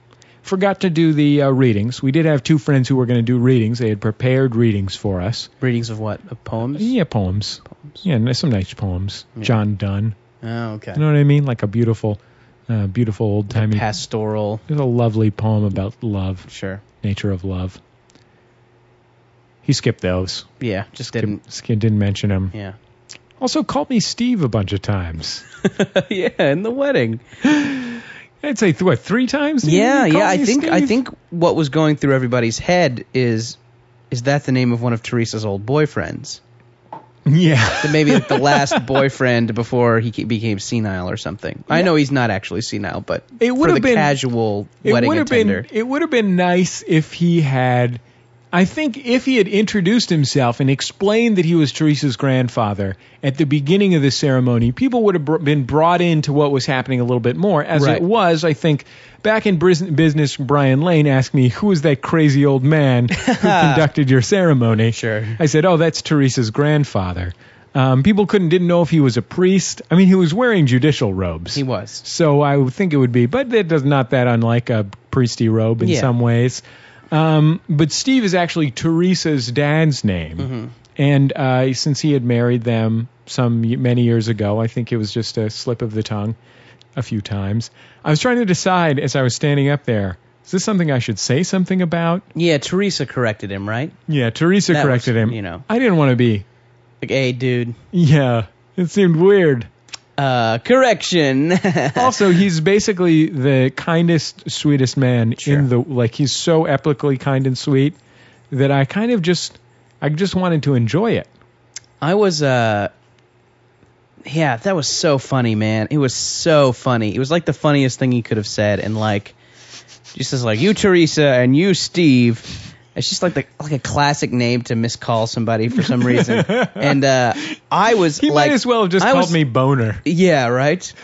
forgot to do the uh, readings. We did have two friends who were going to do readings. They had prepared readings for us. Readings of what? Of poems? Yeah, poems. Poems. Yeah, n- some nice poems. Yeah. John Donne. Oh, okay. You know what I mean? Like a beautiful, uh, beautiful old-timey... Pastoral. There's a lovely poem about love, Sure. nature of love. He skipped those. Yeah, just didn't. Skip, didn't mention them. Yeah. Also called me Steve a bunch of times. Yeah, in the wedding. I'd say, th- what, three times? He Yeah, called yeah. I me think I Steve? think what was going through everybody's head is is that the name of one of Teresa's old boyfriends? Yeah. That maybe like the last boyfriend before he ke- became senile or something. I know he's not actually senile, but It would for have the been- casual It wedding would have attender. been it would have been nice if he had I think if he had introduced himself and explained that he was Teresa's grandfather at the beginning of the ceremony, people would have br- been brought into what was happening a little bit more. As Right. it was, I think back in bris- business, Brian Lane asked me, "Who is that crazy old man who conducted your ceremony?" Sure. I said, "Oh, that's Teresa's grandfather." Um, people couldn't didn't know if he was a priest. I mean, he was wearing judicial robes. He was. So I would think it would be, but it does not that unlike a priesty robe in Yeah. some ways. Um, but Steve is actually Teresa's dad's name, Mm-hmm. and uh, since he had married them some y- many years ago, I think it was just a slip of the tongue a few times. I was trying to decide as I was standing up there, is this something I should say something about? Yeah, Teresa corrected him, right? Yeah, Teresa That corrected was, him. you know. I didn't want to be. Like, hey, dude. Yeah, it seemed weird. Uh, correction. Also, he's basically the kindest, sweetest man Sure. in the like. He's so epically kind and sweet that I kind of just, I just wanted to enjoy it. I was, uh, yeah, that was so funny, man. It was so funny. It was like the funniest thing he could have said, and like, just as like you, Teresa, and you, Steve. It's just like the, like a classic name to miscall somebody for some reason. And uh, I was He like, might as well have just I called was- me Boner. Yeah, right.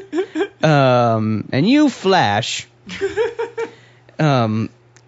um, and you, Flash. Um,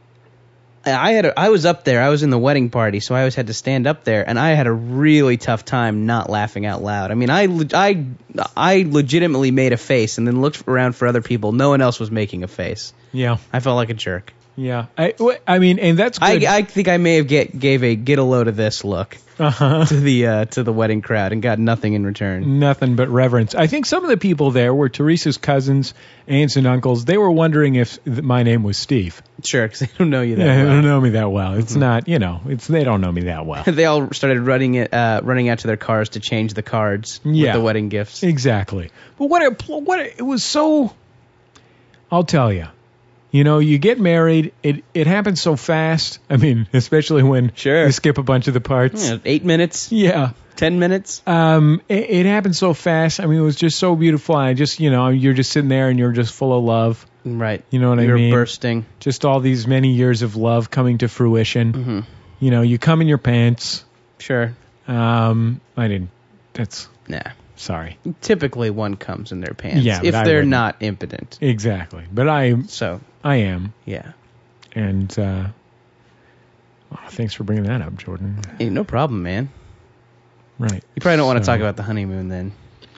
I had a, I was up there. I was in the wedding party, so I always had to stand up there, and I had a really tough time not laughing out loud. I mean, I le- I I legitimately made a face, and then looked around for other people. No one else was making a face. Yeah, I felt like a jerk. yeah. I, wh- I mean, and that's I, good. I think I may have get gave a get a load of this look uh-huh. to the uh, to the wedding crowd and got nothing in return. Nothing but reverence. I think some of the people there were Teresa's cousins, aunts, and uncles. They were wondering if th- my name was Steve. Sure, because they don't know you that Yeah, they well. don't know me that well. It's not, you know, it's they don't know me that well. They all started running it, uh, running out to their cars to change the cards Yeah. with the wedding gifts. Exactly. But what it, what it, it was so, I'll tell you, you know, you get married, it it happens so fast. I mean, especially when Sure. you skip a bunch of the parts. Yeah, eight minutes, Yeah. ten minutes. Um, it, it happened so fast. I mean, it was just so beautiful. I just, you know, you're just sitting there and you're just full of love. Right. You know what I You're mean? bursting. Just all these many years of love coming to fruition. Mm-hmm. You know, you come in your pants. Sure. Um, I didn't. That's Nah. sorry. Typically, one comes in their pants Yeah, but if I they're wouldn't. not impotent. Exactly. But I, So, I am. yeah. And uh, oh, thanks for bringing that up, Jordan. Hey, no problem, man. Right. You probably don't want to So- talk about the honeymoon then.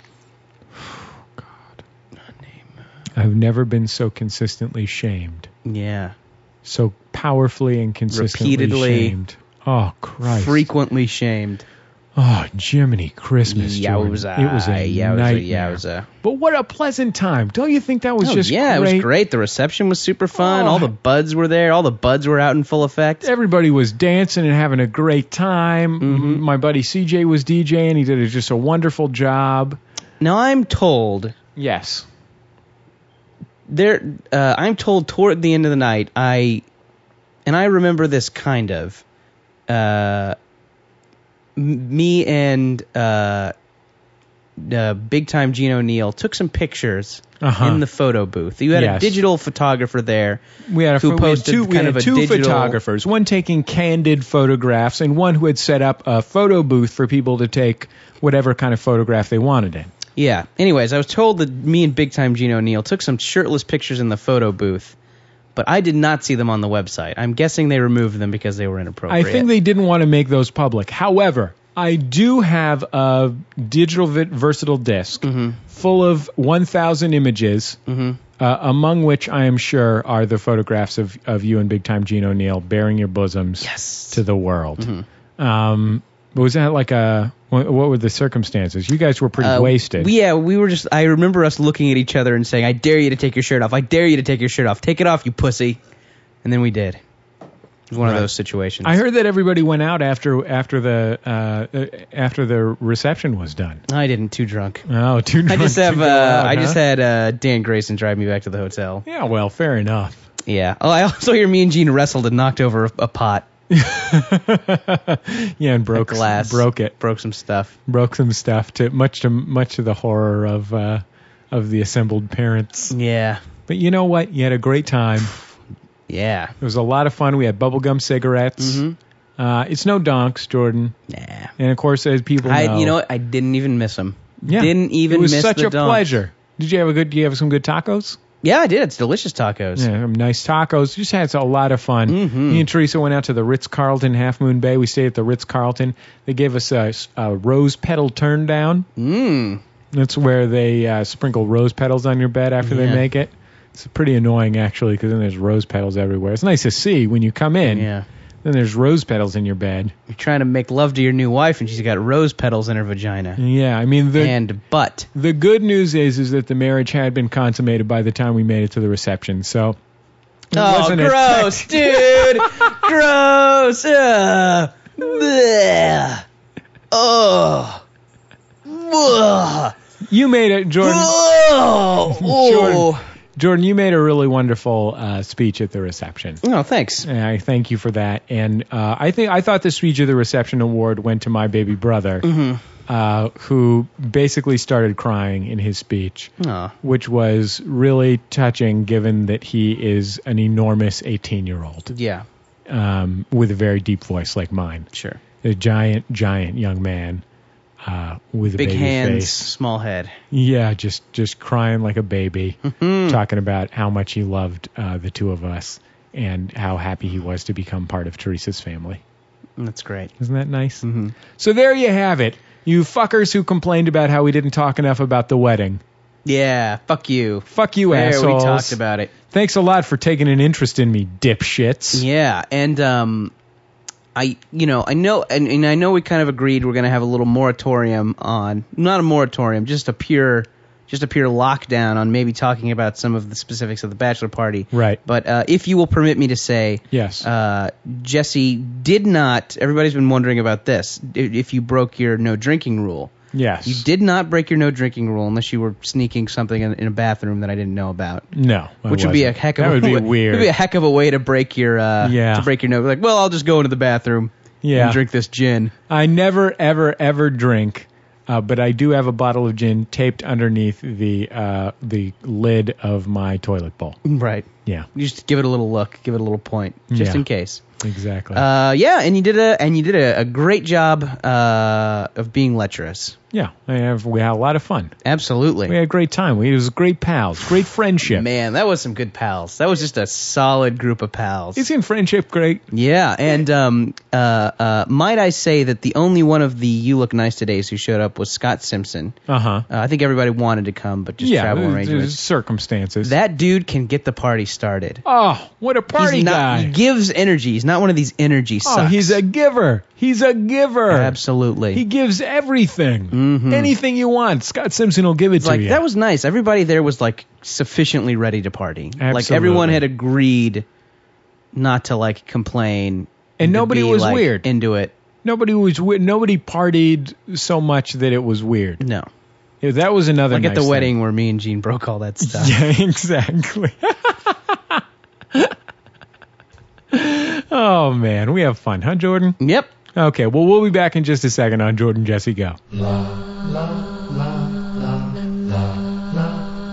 I've never been so consistently shamed, Yeah. so powerfully and consistently Repeatedly. shamed. Oh Christ! Frequently shamed. Oh, Jiminy Christmas, Jordan. Yowza. It was a yowza, nightmare. yowza. But what a pleasant time! Don't you think that was Oh, just yeah, great? it was great. The reception was super fun. Oh. All the buds were there. All the buds were out in full effect. Everybody was dancing and having a great time. Mhm. My buddy C J was DJing. He did a, just a wonderful job. Now, I'm told Yes. there uh, I'm told toward the end of the night I and I remember this kind of uh, m- me and uh, uh, big time Gene O'Neill took some pictures Uh-huh. in the photo booth. You had Yes. a digital photographer there. We had a Who we had posted two, we kind had of a two digital- photographers, one taking candid photographs and one who had set up a photo booth for people to take whatever kind of photograph they wanted in. Yeah. Anyways, I was told that me and big time Gene O'Neill took some shirtless pictures in the photo booth, but I did not see them on the website. I'm guessing they removed them because they were I inappropriate. think they didn't want to make those public. However, I do have a digital vi- versatile disc Mm-hmm. full of one thousand images Mm-hmm. uh, among which I am sure are the photographs of, of you and Big Time Gene O'Neill bearing your bosoms Yes. to the world. Mm-hmm. Um, was that like a, what, what were the circumstances? You guys were pretty Uh, wasted. we- Yeah, we were just, I remember us looking at each other and saying, I dare you to take your shirt off. I dare you to take your shirt off. Take it off, you pussy. And then we did. It was one Right. of those situations. I heard that everybody went out after after the uh, uh, after the reception was done. I didn't, too drunk. Oh, too I drunk just to have, go uh, out, I huh? just had uh, Dan Grayson drive me back to the hotel. Yeah, well, fair enough. Yeah. Oh, I also hear me and Gene wrestled and knocked over a, a pot. Yeah, and broke a glass. broke it, Broke some stuff. broke some stuff to much to much to the horror of uh, of the assembled parents. Yeah. But you know what? You had a great time. Yeah. It was a lot of fun. We had bubblegum cigarettes. Mm-hmm. Uh, it's no donks, Jordan. Nah. And of course, as people know, I, you know what? I didn't even miss them. yeah, Didn't even it was miss such the a donk. pleasure. Did you have a good? Do you have some good tacos? Yeah, I did. It's delicious tacos. Yeah, some nice tacos. Just had a lot of fun. Mhm. Me and Teresa went out to the Ritz-Carlton Half Moon Bay. We stayed at the Ritz-Carlton. They gave us a, a rose petal turn down. Mmm. That's where they uh, sprinkle rose petals on your bed after they Yeah. make it. It's pretty annoying, actually, because then there's rose petals everywhere. It's nice to see when you come in. Yeah. Then there's rose petals in your bed. You're trying to make love to your new wife, and she's got rose petals in her vagina. Yeah, I mean, the And butt. the good news is is that the marriage had been consummated by the time we made it to the reception. So it Oh, wasn't a gross, text- dude. Gross. Ugh. Blech. Oh. Ugh. You made it, Jordan. Oh. Jordan. Jordan, you made a really wonderful uh, speech at the reception. Oh, thanks. And I thank you for that. And uh, I think I thought the speech of the reception award went to my baby brother, Mm-hmm. uh, who basically started crying in his speech, Oh. which was really touching, given that he is an enormous eighteen-year-old Yeah, um, with a very deep voice like mine, sure. a giant, giant young man uh, with a Big baby hands, face. small head. Yeah, just just crying like a baby, Mhm. talking about how much he loved uh, the two of us and how happy he was to become part of Teresa's family. That's great. Isn't that nice? Mm-hmm. So there you have it. You fuckers who complained about how we didn't talk enough about the wedding. Yeah, fuck you. Fuck you, There, assholes. we talked about it. Thanks a lot for taking an interest in me, dipshits. Yeah, and um, I, you know, I know, and, and I know we kind of agreed we're going to have a little moratorium on, not a moratorium, just a pure, just a pure lockdown on maybe talking about some of the specifics of the bachelor party. Right. But uh, if you will permit me to say, Yes. uh, Jesse did not. Everybody's been wondering about this. If you broke your no drinking rule. Yes. You did not break your no drinking rule unless you were sneaking something in, in a bathroom that I didn't know about. No. I Which would be a wasn't. heck of that a would be way, weird. Would be a heck of a way to break your uh, Yeah. to break your no. Like, well, I'll just go into the bathroom Yeah. and drink this gin. I never, ever, ever drink, uh, but I do have a bottle of gin taped underneath the uh, the lid of my toilet bowl. Right. Yeah, You just give it a little look, give it a little point, just Yeah. in case. exactly. Uh, yeah, and you did a and you did a, a great job uh, of being lecherous. yeah, I have, we had a lot of fun. Absolutely. We had a great time. We, it was great pals, great friendship. Man, that was some good pals. That was just a solid group of pals. Isn't friendship great? Yeah, and um, uh, uh, might I say that the only one of the You Look Nice Todays who showed up was Scott Simpson. Uh-huh. Uh, I think everybody wanted to come, but just Yeah, travel there's- arrangements. there's circumstances. That dude can get the party started. oh, what a party He's not, guy. He gives energy. He's not one of these energy sucks. Oh, he's a giver. He's a giver. Absolutely. He gives everything. Mhm. Anything you want, Scott Simpson will give it It's to like you. that was nice. Everybody there was like sufficiently ready to party. Like Absolutely. everyone had agreed not to like complain, And to nobody be, was like, weird. into it. Nobody was wi- nobody partied so much that it was weird. No, Yeah, that was another like at nice the thing. wedding where me and Gene broke all that stuff. Yeah, exactly. Oh man, we have fun, huh, Jordan? Yep. Okay, well we'll be back in just a second on Jordan Jesse Go.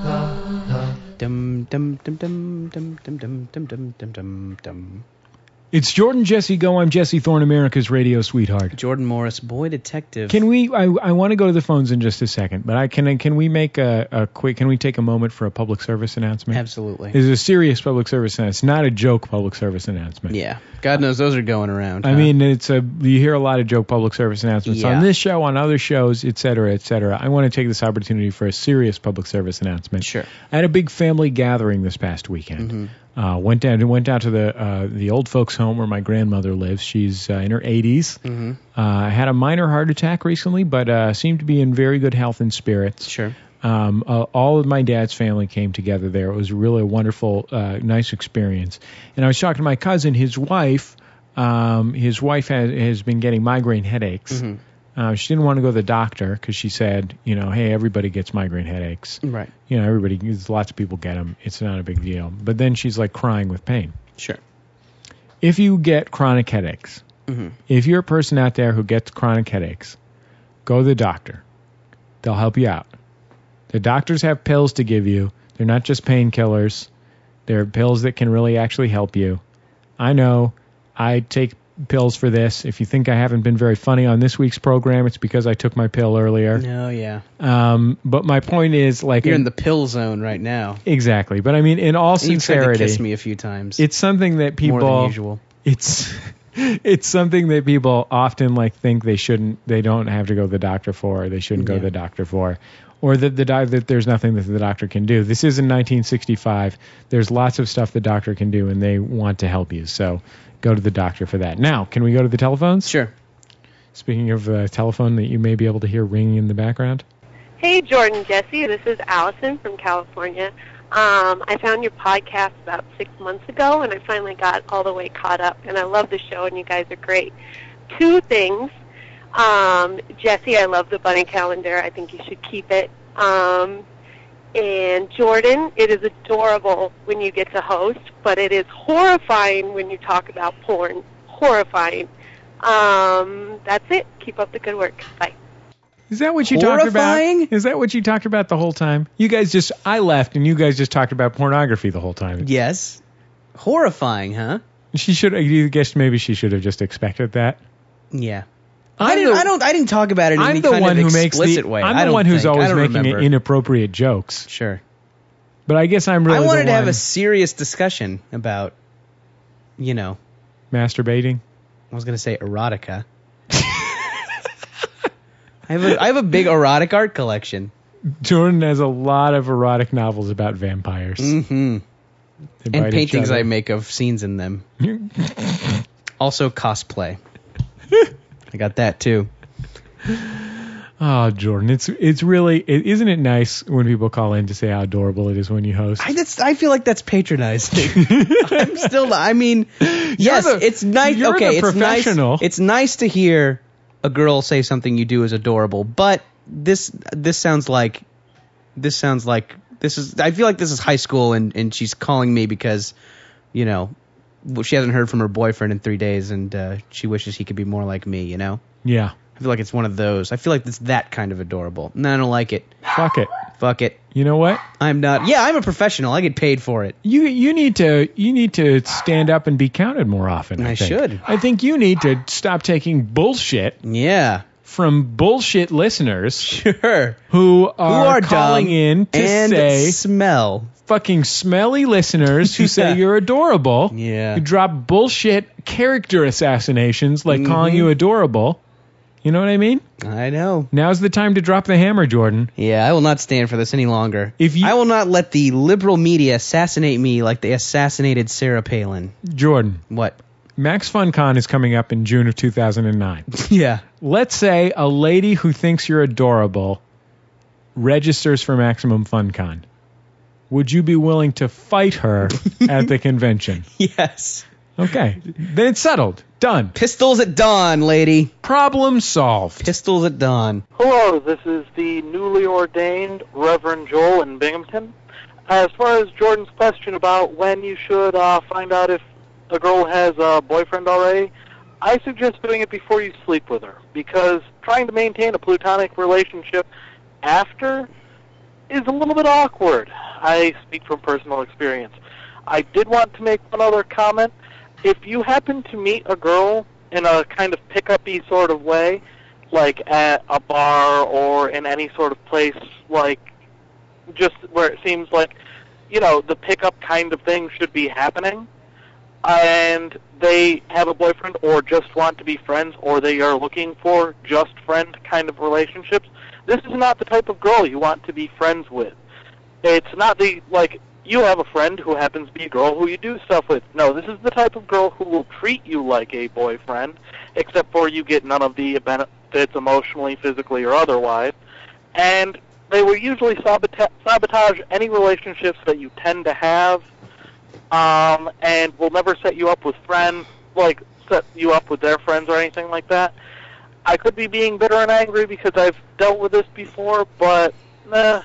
Dum dum dum dum dum dum dum dum dum dum dum dum. It's Jordan Jesse Go. I'm Jesse Thorne, America's radio sweetheart. Jordan Morris, boy detective. Can we? I, I want to go to the phones in just a second, but I can. Can we make a, a quick? Can we take a moment for a public service announcement? Absolutely. It's a serious public service announcement. It's not a joke public service announcement. Yeah. God knows those are going around. I huh? mean, it's a. You hear a lot of joke public service announcements Yeah. on this show, on other shows, et cetera, et cetera. I want to take this opportunity for a serious public service announcement. Sure. I had a big family gathering this past weekend. Mm-hmm. Uh, went down went down to the uh, the old folks' home where my grandmother lives. She's uh, in her eighties. Mm-hmm. Uh, had a minor heart attack recently, but uh, seemed to be in very good health and spirits. Sure. Um, uh, all of my dad's family came together there. It was really a wonderful, uh, nice experience. And I was talking to my cousin, his wife. Um, his wife has, has been getting migraine headaches. Mm-hmm. Uh, she didn't want to go to the doctor because she said, you know, hey, everybody gets migraine headaches. Right. You know, everybody, lots of people get them. It's not a big deal. But then she's like crying with pain. Sure. If you get chronic headaches, Mm-hmm. if you're a person out there who gets chronic headaches, go to the doctor. They'll help you out. The doctors have pills to give you. They're not just painkillers. They're pills that can really actually help you. I know. I take pills for this. If you think I haven't been very funny on this week's program, it's because I took my pill earlier. Oh, yeah. Um, but my point is, like, You're in the pill zone right now. exactly. But I mean, in all And you tried to sincerity, kiss me a few times. it's something that people More than usual. It's it's something that people often like think they shouldn't, they don't have to go to the doctor for, or they shouldn't go Yeah. to the doctor for, or that the doc- that there's nothing that the doctor can do. This is in nineteen sixty-five. There's lots of stuff the doctor can do, and they want to help you. So go to the doctor for that. Now, can we go to the telephones? Sure. Speaking of the telephone that you may be able to hear ringing in the background. Hey, Jordan, Jesse. This is Allison from California. Um, I found your podcast about six months ago, and I finally got all the way caught up. And I love the show, and you guys are great. Two things. Um, Jesse, I love the bunny calendar. I think you should keep it. Um, and Jordan, it is adorable when you get to host, but it is horrifying when you talk about porn. Horrifying. Um, that's it. Keep up the good work. Bye. Is that what you talked Horrifying? about? Is that what you talked about the whole time? You guys just, I left and you guys just talked about pornography the whole time. Yes. Horrifying, huh? She should, you guess maybe she should have just expected that. Yeah. I'm I didn't. the- I don't. I didn't talk about it in I'm any the kind one of who makes explicit the, way. I'm I the don't one who's think. I always don't making remember. inappropriate jokes. Sure. But I guess I'm really I wanted the to have one a serious discussion about, you know, masturbating. I was going to say erotica. I have a I have a big erotic art collection. Jordan has a lot of erotic novels about vampires. Mm-hmm. They bite And each paintings other. I make of scenes in them. Also cosplay. I got that too. Oh, Jordan, it's it's really it, isn't it nice when people call in to say how adorable it is when you host? I that's I feel like that's patronizing. I'm still. I mean, yes, the- it's nice. you're Okay, the it's nice. professional. It's nice to hear a girl say something you do is adorable, but this this sounds like this sounds like this is. I feel like this is high school, and and she's calling me because, you know, she hasn't heard from her boyfriend in three days, and uh, she wishes he could be more like me. You know. Yeah, I feel like it's one of those. I feel like it's that kind of adorable. And I don't like it. fuck it. Fuck it. You know what? I'm not. Yeah, I'm a professional. I get paid for it. You you need to you need to stand up and be counted more often. I, I think. should. I think you need to stop taking bullshit Yeah. from bullshit listeners Sure. who are, Who are calling dumb in to and say smell. fucking smelly listeners who say Yeah. you're adorable. Yeah. Who drop bullshit character assassinations like calling Mhm. you adorable. You know what I mean? I know. Now's the time to drop the hammer, Jordan. Yeah, I will not stand for this any longer. If you- I will not let the liberal media assassinate me like they assassinated Sarah Palin. Jordan, What? Max FunCon is coming up in June of two thousand nine. Yeah. Let's say a lady who thinks you're adorable registers for Maximum FunCon. Would you be willing to fight her at the convention? Yes. Okay. Then it's settled. Done. Pistols at dawn, lady. Problem solved. Pistols at dawn. Hello, this is the newly ordained Reverend Joel in Binghamton. As far as Jordan's question about when you should uh, find out if a girl has a boyfriend already, I suggest doing it before you sleep with her, because trying to maintain a platonic relationship after is a little bit awkward. I speak from personal experience. I did want to make one other comment. if you happen to meet a girl in a kind of pick-up-y sort of way, like at a bar or in any sort of place, like just where it seems like, you know, the pick-up kind of thing should be happening, and they have a boyfriend or just want to be friends, or they are looking for just friend kind of relationships, this is not the type of girl you want to be friends with. It's not the, like, you have a friend who happens to be a girl who you do stuff with. No, this is the type of girl who will treat you like a boyfriend, except for you get none of the benefits emotionally, physically, or otherwise. And they will usually sabota- sabotage any relationships that you tend to have, um, and will never set you up with friends, like set you up with their friends or anything like that. I could be being bitter and angry because I've dealt with this before, but eh.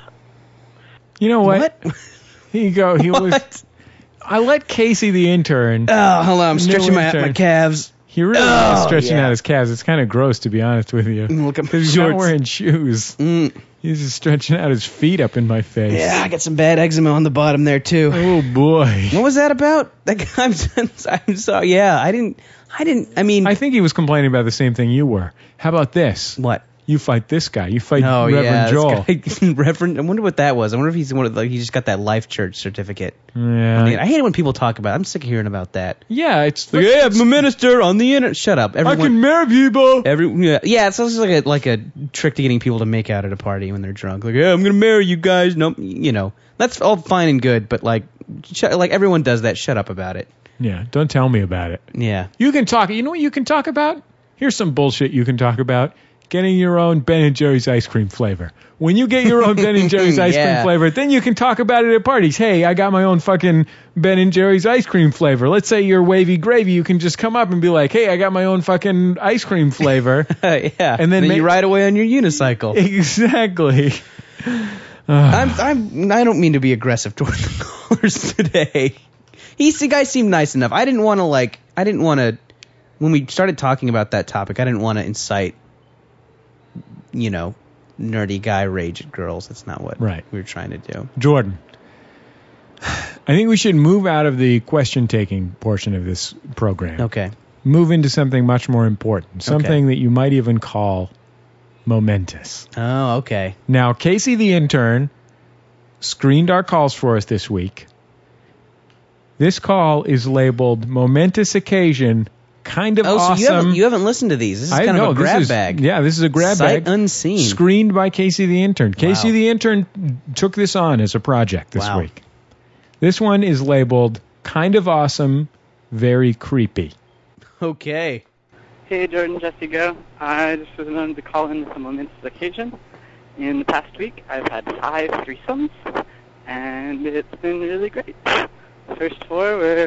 You know what? What? Here you go. He What? was. I let Casey the intern. Oh, hold on. I'm stretching my, intern. my calves. He really Oh, is stretching yeah. out his calves. It's kind of gross, to be honest with you. Look at my Because he's shorts. not wearing shoes. Mm. He's just stretching out his feet up in my face. Yeah, I got some bad eczema on the bottom there, too. Oh, boy. What was that about? That guy, I'm, I'm sorry. Yeah, I didn't, I didn't, I mean. I think he was complaining about the same thing you were. How about this? What? You fight this guy. You fight Oh, Reverend yeah. this Joel. guy- Reverend, I wonder what that was. I wonder if he's one of the, he just got that Life Church certificate. Yeah. I mean, I hate it when people talk about it. I'm sick of hearing about that. yeah, it's Like, yeah, I'm a minister on the internet. Shut up. I Everyone, can marry people. Every yeah, yeah, it's also like a like a trick to getting people to make out at a party when they're drunk. Like, yeah, I'm gonna marry you guys. No, you know, that's all fine and good, but like, sh- like everyone does that. Shut up about it. Yeah, don't tell me about it. Yeah. You can talk. You know what you can talk about? Here's some bullshit you can talk about. Getting your own Ben and Jerry's ice cream flavor. When you get your own Ben and Jerry's ice Yeah. cream flavor, then you can talk about it at parties. Hey, I got my own fucking Ben and Jerry's ice cream flavor. Let's say you're Wavy Gravy. You can just come up and be like, hey, I got my own fucking ice cream flavor. yeah. And then you ma- ride away on your unicycle. Exactly. I'm I'm I don't mean to be aggressive toward the callers today. He's the guy seemed nice enough. I didn't want to like I didn't want to when we started talking about that topic. I didn't want to incite, you know, nerdy guy rage at girls. That's not what Right. we were trying to do. Jordan, I think we should move out of the question-taking portion of this program. Okay. Move into something much more important. Something that you might even call momentous. Oh, okay. Now, Casey the intern screened our calls for us this week. This call is labeled Momentous Occasion, kind of Oh, awesome. so you haven't you haven't listened to these. This is I kind know, of a this grab is- bag. Yeah, this is a grab Sight bag. unseen. Screened by Casey the intern. Casey Wow. the intern took this on as a project this Wow. week. This one is labeled kind of awesome, very creepy. Okay. Hey, Jordan, Jesse Go. I just was known to call in with a momentous occasion. In the past week, I've had five threesomes, and it's been really great. The first four were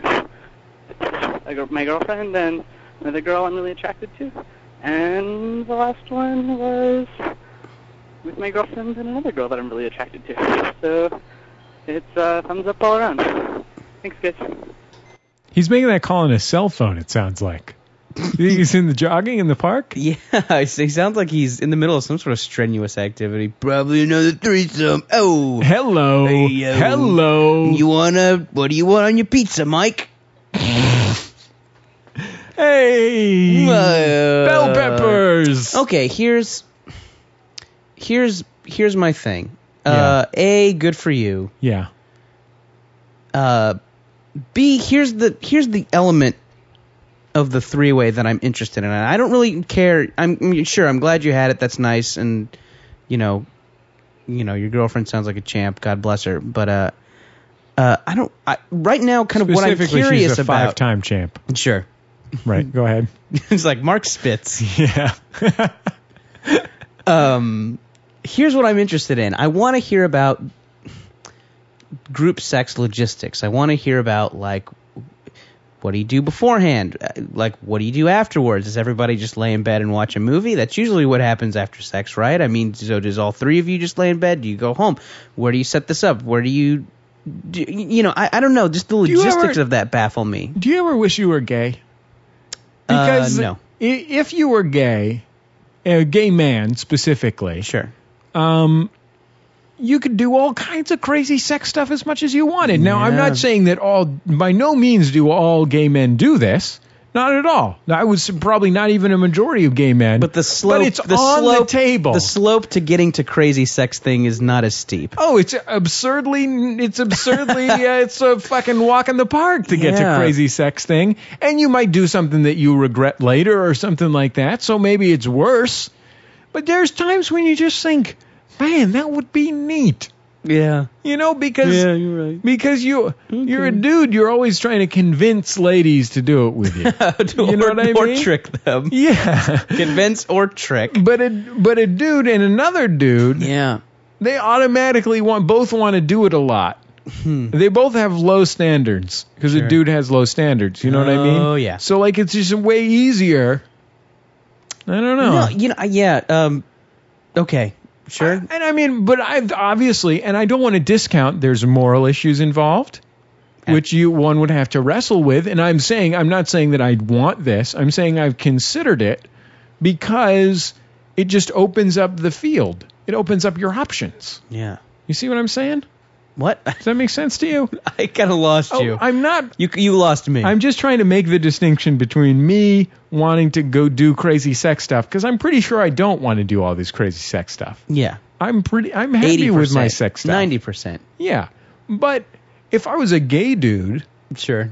a gr- my girlfriend and another girl I'm really attracted to, and the last one was with my girlfriend and another girl that I'm really attracted to. So it's uh, thumbs up all around. Thanks, guys. He's making that call on a cell phone, it sounds like. You think he's in the jogging in the park? Yeah, he sounds like he's in the middle of some sort of strenuous activity. Probably another threesome. Oh. Hello. Hey, yo. Hello. You wanna, what do you want on your pizza, Mike? Hey. Uh, Bell peppers. Okay, here's, here's, here's my thing. Uh, A, good for you. Yeah. Uh, B, here's the, here's the element of the three-way that I'm interested in. And I don't really care. I'm I mean, sure, I'm glad you had it. That's nice. And, you know, you know, your girlfriend sounds like a champ. God bless her. But, uh, uh, I don't, I, right now, kind of what I'm Specifically, curious she's a about. five-time champ. Sure. Right, go ahead. It's like Mark Spitz. Yeah. Um, here's what I'm interested in. I want to hear about group sex logistics. I want to hear about, like, what do you do beforehand? Uh, Like, what do you do afterwards? Does everybody just lay in bed and watch a movie? That's usually what happens after sex, right? I mean, so does all three of you just lay in bed? Do you go home? Where do you set this up? Where do you, do, you know, I, I don't know. Just the you logistics ever- of that baffle me. Do you ever wish you were gay? Uh, Because no. i- if you were gay, a gay man specifically, Sure. um, you could do all kinds of crazy sex stuff as much as you wanted. Now, I'm Yeah. not saying that all, by no means do all gay men do this. Not at all. I would say probably not even a majority of gay men. But the slope, But it's the on slope, the table. The slope to getting to crazy sex thing is not as steep. Oh, it's absurdly, it's absurdly, uh, it's a fucking walk in the park to get Yeah. to crazy sex thing. And you might do something that you regret later or something like that, so maybe it's worse. But there's times when you just think, man, that would be neat. Yeah. You know, because you're right. because you you're a dude, you're always trying to convince ladies to do it with you. You know or, what I or mean? trick them. Yeah. Convince or trick. But a but a dude and another dude, Yeah. they automatically want both want to do it a lot. They both have low standards because Sure. a dude has low standards. You know what I mean? Oh, yeah. So like it's just way easier. I don't know. No, you know, yeah. Um, okay, sure. And I mean, but I obviously, and I don't want to discount. There's moral issues involved, which you one would have to wrestle with. And I'm saying, I'm not saying that I want this. I'm saying I've considered it because it just opens up the field. It opens up your options. Yeah. You see what I'm saying? What? Does that make sense to you? I kind of lost Oh, you. I'm not. You you lost me. I'm just trying to make the distinction between me wanting to go do crazy sex stuff because I'm pretty sure I don't want to do all this crazy sex stuff. yeah. I'm pretty. I'm happy eighty percent. with my sex stuff. ninety percent. Yeah, but if I was a gay dude, Sure.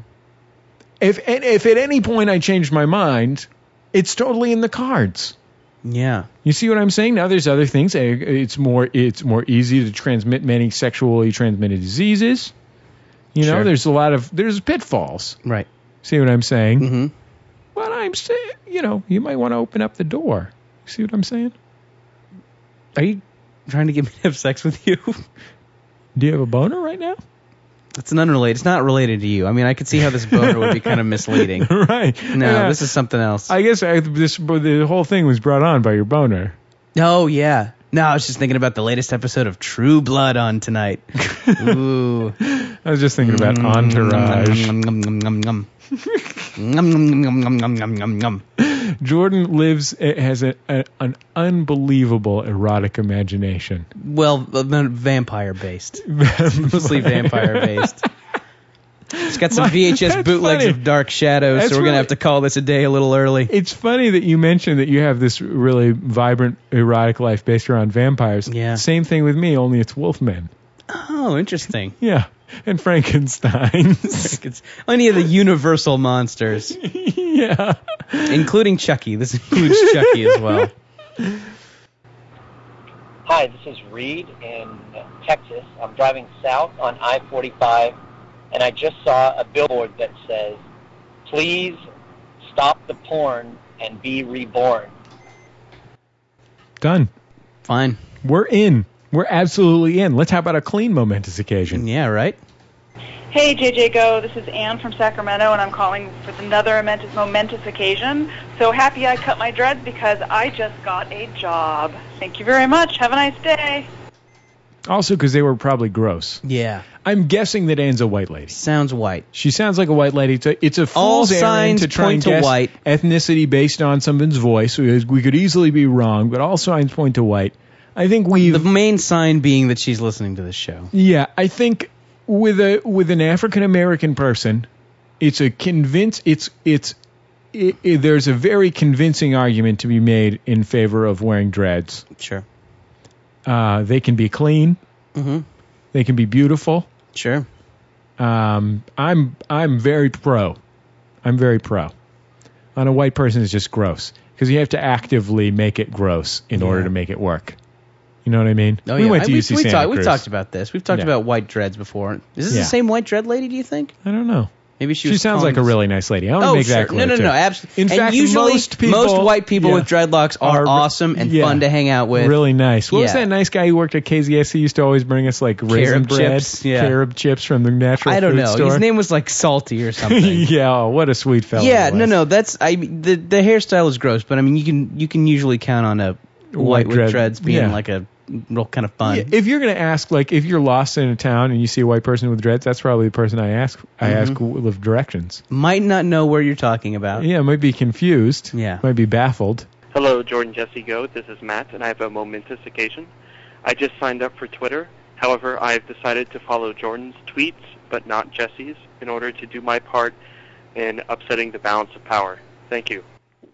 if and if at any point I changed my mind, it's totally in the cards. Yeah. You see what I'm saying? Now there's other things. Eh, It's more it's more easy to transmit many sexually transmitted diseases. You know, Sure. there's a lot of there's pitfalls. Right. See what I'm saying? Mm-hmm. But I'm saying, you know, you might want to open up the door. See what I'm saying? Are you trying to get me to have sex with you? Do you have a boner right now? It's an unrelated. It's not related to you. I mean, I could see how this boner would be kind of misleading. Right. No, Yeah. this is something else. I guess I, this the whole thing was brought on by your boner. Oh, yeah. No, I was just thinking about the latest episode of True Blood on tonight. Ooh. I was just thinking about Entourage. Nom, nom, nom, nom, nom. Nom, nom, nom, nom, nom, nom, nom, nom. Jordan lives it has a, a, an unbelievable erotic imagination. Well, uh, vampire based. Mostly vampire based. It's got some V H S That's bootlegs funny. of Dark Shadows, That's so we're really- gonna have to call this a day a little early. It's funny that you mentioned that you have this really vibrant erotic life based around vampires. Yeah. Same thing with me, only it's wolfmen. Oh, interesting. Yeah. And Frankenstein's. It's any of the Universal monsters, Yeah. including Chucky. This includes Chucky as well. Hi, this is Reed in Texas. I'm driving south on I forty-five, and I just saw a billboard that says, "Please stop the porn and be reborn." Done. Fine. We're in. We're absolutely in. Let's have about a clean momentous occasion. Yeah, right? Hey, J J Go. This is Ann from Sacramento, and I'm calling with another momentous, momentous occasion. So happy I cut my dreads because I just got a job. Thank you very much. Have a nice day. Also, because they were probably gross. Yeah. I'm guessing that Anne's a white lady. Sounds white. She sounds like a white lady. It's a, it's a All fool's errand signs to try point and to guess white. ethnicity based on someone's voice. We, we could easily be wrong, but all signs point to white. I think we've... The main sign being that she's listening to this show. Yeah, I think with a with an African American person, it's a convince it's it's it, it, there's a very convincing argument to be made in favor of wearing dreads. Sure. Uh, they can be clean. Mm-hmm. They can be beautiful. Sure. Um, I'm I'm very pro. I'm very pro. On a white person, it's just gross because you have to actively make it gross in Yeah. order to make it work. You know what I mean? Oh, we yeah. went to I- U C we, we Santa talk- Cruz. We've talked about this. We've talked Yeah. about white dreads before. Is this Yeah. the same white dread lady, do you think? I don't know. Maybe she She was sounds calling like a us- really nice lady. I want to Oh, make sure. that clear. No, no, too. no, absolutely. In and fact, usually, most people, white people yeah, with dreadlocks are, are- awesome and yeah, fun to hang out with. really nice. What was Yeah. that nice guy who worked at K Z S? He used to always bring us like raisin Carob bread, chips, yeah. carob chips from the natural I don't food know. store. His name was like Salty or something. yeah, oh, what a sweet fellow. yeah, he no, was. no. That's I. The the hairstyle is gross, but I mean, you can you can usually count on a white, White with dread- dreads being yeah. like a real kind of fun. Yeah, if you're gonna ask, like, if you're lost in a town and you see a white person with dreads, that's probably the person I ask. I Mhm. ask with directions. Might not know where you're talking about. Yeah, might be confused. Yeah. Might be baffled. Hello, Jordan Jesse Go. This is Matt, and I have a momentous occasion. I just signed up for Twitter. However, I've decided to follow Jordan's tweets, but not Jesse's, in order to do my part in upsetting the balance of power. Thank you.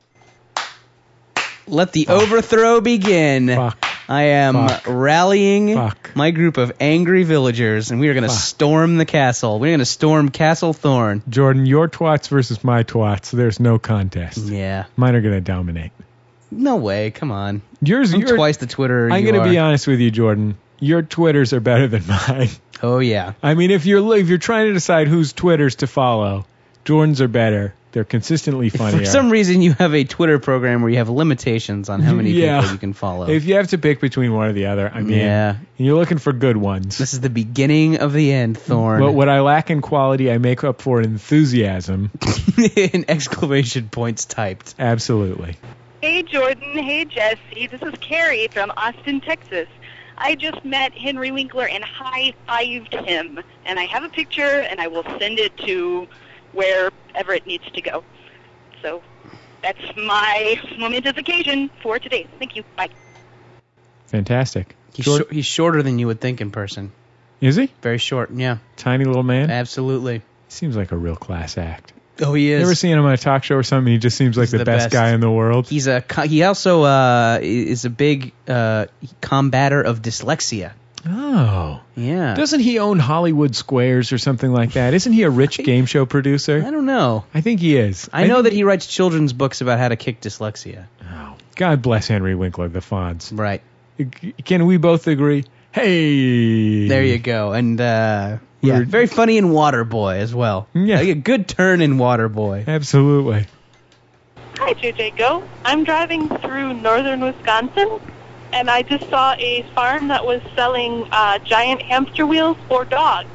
Let the overthrow begin. Fuck. I am Fuck. rallying Fuck. my group of angry villagers, and we are going to Fuck. storm the castle. We're going to storm Castle Thorn. Jordan, your twats versus my twats. There's no contest. Yeah. Mine are going to dominate. No way. Come on. Yours, I'm you're, twice the Twitter. I'm you going to be are. honest with you, Jordan. Your Twitters are better than mine. Oh, yeah. I mean, if you're if you're trying to decide whose Twitters to follow, Jordan's are better. They're consistently funnier. For some reason, you have a Twitter program where you have limitations on how many Yeah. people you can follow. If you have to pick between one or the other, I mean, Yeah. and you're looking for good ones. This is the beginning of the end, Thorn. But what I lack in quality, I make up for in enthusiasm. In exclamation points typed. Absolutely. Hey, Jordan. Hey, Jesse. This is Carrie from Austin, Texas. I just met Henry Winkler and high-fived him. And I have a picture, and I will send it to wherever it needs to go. So that's my momentous occasion for today. Thank you. Bye. Fantastic. He's, Jord- sh- he's shorter than you would think in person. Is he? Very short, yeah. Tiny little man? Absolutely. Seems like a real class act. Oh, he is. You ever seen him on a talk show or something? He just seems like He's the, the best, best. guy in the world. He's a co- he also uh, is a big uh, combatter of dyslexia. Oh. Yeah. Doesn't he own Hollywood Squares or something like that? Isn't he a rich game show producer? I don't know. I think he is. I know think that he writes children's books about how to kick dyslexia. Oh, God bless Henry Winkler, the Fonz. Right. Can we both agree? Hey. There you go. And uh, yeah, We're- very funny in Waterboy as well. Yeah. Like a good turn in Waterboy. Absolutely. Hi, J J Go. I'm driving through northern Wisconsin, and I just saw a farm that was selling uh, giant hamster wheels for dogs.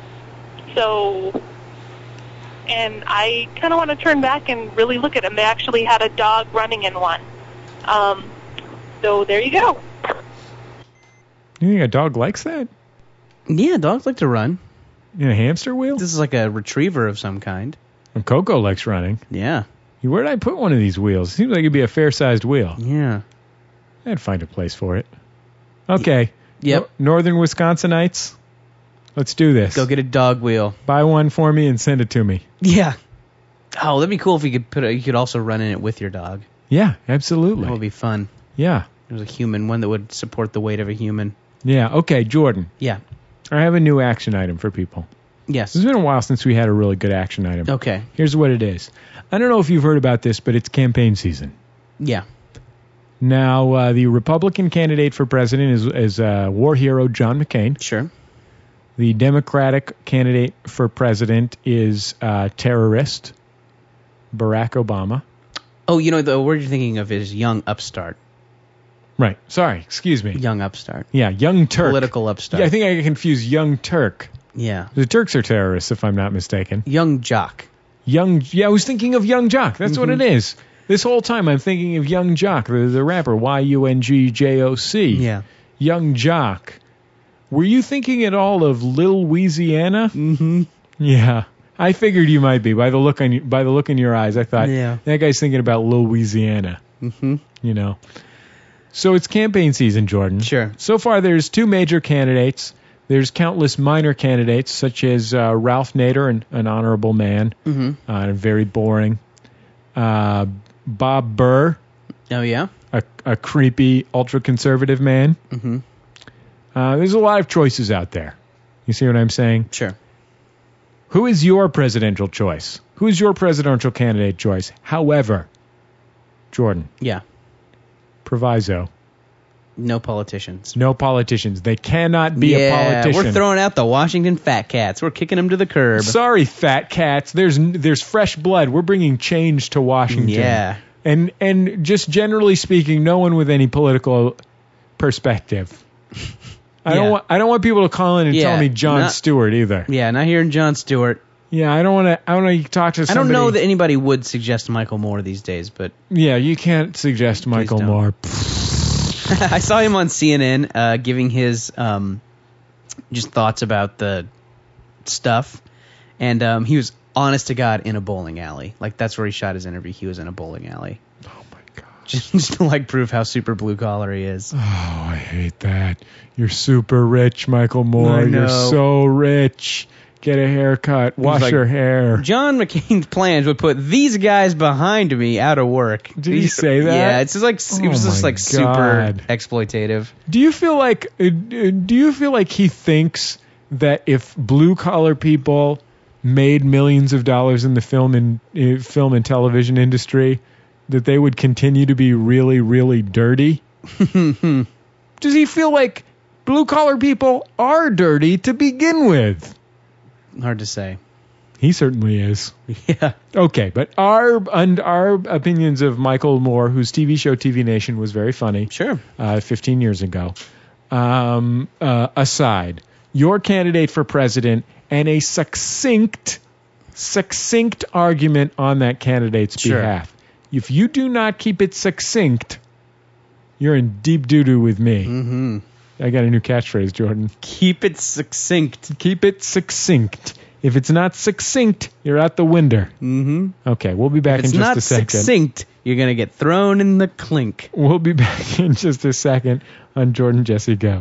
So, and I kind of want to turn back and really look at them. They actually had a dog running in one. Um, so there you go. You think a dog likes that? Yeah, dogs like to run. In a hamster wheel? This is like a retriever of some kind. And Coco likes running. Yeah. Where did I put one of these wheels? Seems like it'd be a fair-sized wheel. Yeah. I'd find a place for it. Okay. Yep. No- Northern Wisconsinites, let's do this. Go get a dog wheel. Buy one for me and send it to me. Yeah. Oh, that'd be cool if you could put a, you could also run in it with your dog. Yeah, absolutely. That would be fun. Yeah. There's a human, one that would support the weight of a human. Yeah. Okay, Jordan. Yeah. I have a new action item for people. Yes. It's been a while since we had a really good action item. Okay. Here's what it is. I don't know if you've heard about this, but it's campaign season. Yeah. Now, uh, the Republican candidate for president is, is uh, war hero John McCain. Sure. The Democratic candidate for president is uh, terrorist Barack Obama. Oh, you know, the word you're thinking of is young upstart. Right. Sorry. Excuse me. Young upstart. Yeah, Young Turk. Political upstart. Yeah, I think I confused Young Turk. Yeah. The Turks are terrorists, if I'm not mistaken. Young jock. Young. Yeah, I was thinking of Young Jock. That's what Mhm. it is. This whole time I'm thinking of Young Jock, the, the rapper, Y U N G J O C. Yeah. Young Jock. Were you thinking at all of Lil Louisiana? Mm-hmm. Yeah. I figured you might be by the look on you, by the look in your eyes. I thought Yeah. that guy's thinking about Lil Louisiana. Mm-hmm. You know. So it's campaign season, Jordan. Sure. So far, there's two major candidates. There's countless minor candidates, such as uh, Ralph Nader, an, an honorable man, Mm-hmm. uh, very boring. Uh, Bob Burr, Oh, yeah? a, a creepy, ultra-conservative man. Mm-hmm. Uh, there's a lot of choices out there. You see what I'm saying? Sure. Who is your presidential choice? Who is your presidential candidate choice? However, Jordan, Yeah. proviso, No politicians. no politicians. They cannot be yeah, a politician. we're throwing out the Washington Fat Cats. We're kicking them to the curb. Sorry, fat cats. There's there's fresh blood. We're bringing change to Washington. Yeah. And and just generally speaking, no one with any political perspective. I Yeah. don't want I don't want people to call in and Yeah, tell me Jon not- Stewart either. Yeah, not hearing Jon Stewart. Yeah, I don't want to. I don't want to talk to I somebody. don't know that anybody would suggest Michael Moore these days, but Yeah, you can't suggest Michael don't. Moore. I saw him on C N N uh, giving his um, just thoughts about the stuff, and um, he was honest to God in a bowling alley. Like that's where he shot his interview. He was in a bowling alley. Oh my God. Just, just to like prove how super blue collar he is. Oh, I hate that. You're super rich, Michael Moore. I know. You're so rich. Get a haircut. Wash like, your hair. John McCain's plans would put these guys behind me out of work. Did he say that? Yeah, it's just like Oh it was just my like super God. exploitative. Do you feel like uh, do you feel like he thinks that if blue collar people made millions of dollars in the film and uh, film and television industry, that they would continue to be really, really dirty? Does he feel like blue collar people are dirty to begin with? Hard to say. He certainly is. Yeah. Okay, but our and our opinions of Michael Moore, whose T V show T V Nation was very funny, sure, uh, fifteen years ago, um, uh, aside, your candidate for president and a succinct, succinct argument on that candidate's Sure. behalf. If you do not keep it succinct, you're in deep doo-doo with me. Mm-hmm. I got a new catchphrase, Jordan. Keep it succinct. Keep it succinct. If it's not succinct, you're out the window. Mm-hmm. Okay, we'll be back If it's in just not a second. succinct, you're gonna get thrown in the clink. We'll be back in just a second on Jordan Jesse Go.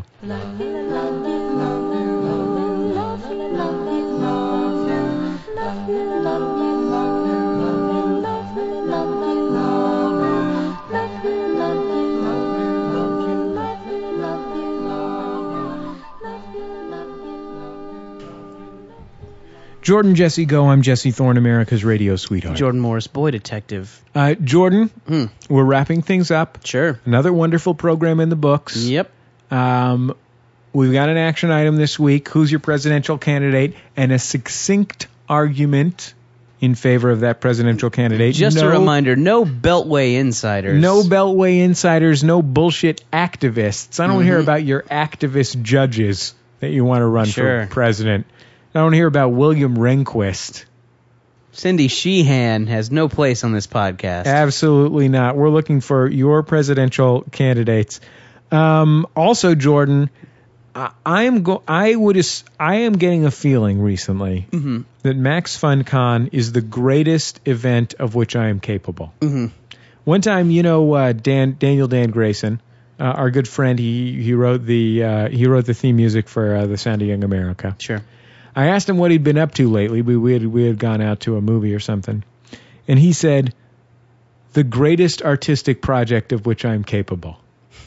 Jordan Jesse Go. I'm Jesse Thorne, America's radio sweetheart. Jordan Morris, boy detective. Uh, Jordan, Hmm. we're wrapping things up. Sure. Another wonderful program in the books. Yep. Um, we've got an action item this week. Who's your presidential candidate? And a succinct argument in favor of that presidential candidate. Just no, a reminder, no Beltway insiders. No Beltway insiders, no bullshit activists. I don't Mhm. hear about your activist judges that you want to run Sure. for president. I don't hear about William Rehnquist. Cindy Sheehan has no place on this podcast. Absolutely not. We're looking for your presidential candidates. Um, also, Jordan, I, I am go. I would. as- I am getting a feeling recently Mm-hmm. that Max FunCon is the greatest event of which I am capable. Mm-hmm. One time, you know, uh, Dan Daniel Dan Grayson, uh, our good friend, he he wrote the uh, he wrote the theme music for uh, The Sound of Young America. Sure. I asked him what he'd been up to lately. We, we, had, we had gone out to a movie or something. And he said, the greatest artistic project of which I'm capable.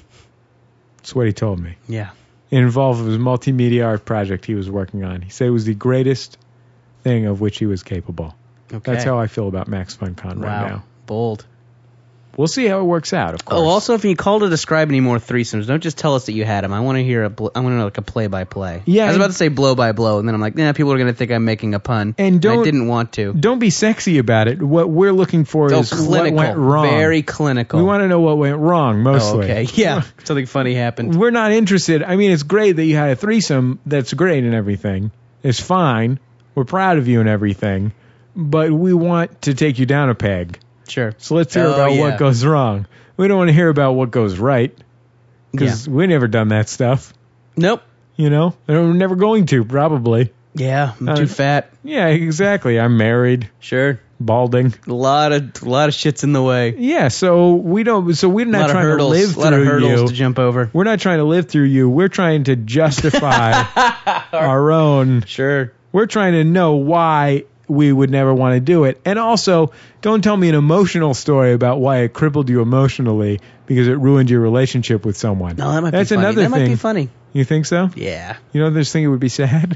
That's what he told me. Yeah. It involved his multimedia art project he was working on. He said it was the greatest thing of which he was capable. Okay. That's how I feel about Max FunCon Wow. right now. Bold. We'll see how it works out, of course. Oh, also, if you call to describe any more threesomes, don't just tell us that you had them. I want to hear a. Bl- I want to know like a play-by-play. Yeah, I was and- about to say blow by blow, and then I'm like, nah, people are going to think I'm making a pun. And don't- I didn't want to. Don't be sexy about it. What we're looking for Oh, is clinical. what went wrong. Very clinical. We want to know what went wrong, mostly. Oh, okay. Yeah. Something funny happened. We're not interested. I mean, it's great that you had a threesome. That's great and everything. It's fine. We're proud of you and everything. But we want to take you down a peg. Sure. So let's hear Oh, about yeah. what goes wrong. We don't want to hear about what goes right. Because we never done that stuff. Nope. You know? And we're never going to, probably. Yeah. I'm Uh, too fat. Yeah, exactly. I'm married. Sure. Balding. A lot of a lot of shit's in the way. Yeah, so we don't. So we're A not lot of trying hurdles. to live a lot of through hurdles you. to jump over. We're not trying to live through you. We're trying to justify our own. Sure. We're trying to know why we would never want to do it. And also, don't tell me an emotional story about why it crippled you emotionally because it ruined your relationship with someone. No, that might That's be funny. another that thing. might be funny. You think so? Yeah. You don't just think it would be sad?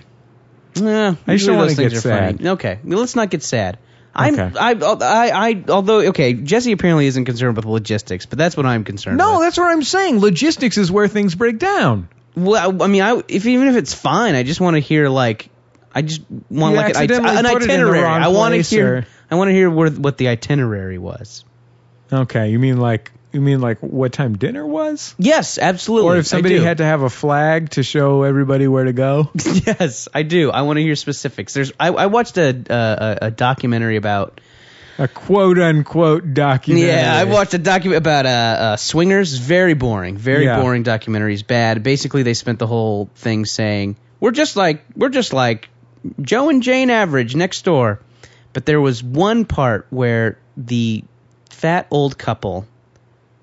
Yeah. I just usually don't wanna those things get are sad. funny. Okay. Well, let's not get sad. I'm, Okay. I, I, I, although, okay, Jesse apparently isn't concerned with logistics, but that's what I'm concerned No, with. that's what I'm saying. Logistics is where things break down. Well, I mean, I, if even if it's fine, I just want to hear like, I just want You like an, it- accidentally an put it in the itinerary. wrong I want to place, hear. or- I want to hear where, what the itinerary was. Okay, you mean like you mean like what time dinner was? Yes, absolutely. Or if somebody I do. had to have a flag to show everybody where to go? Yes, I do. I want to hear specifics. There's. I, I watched a, a a documentary about. A quote unquote documentary. Yeah, I watched a document about uh, uh, swingers. Very boring. Very Yeah. boring documentaries. Bad. Basically, they spent the whole thing saying we're just like we're just like Joe and Jane Average next door. But there was one part where the fat old couple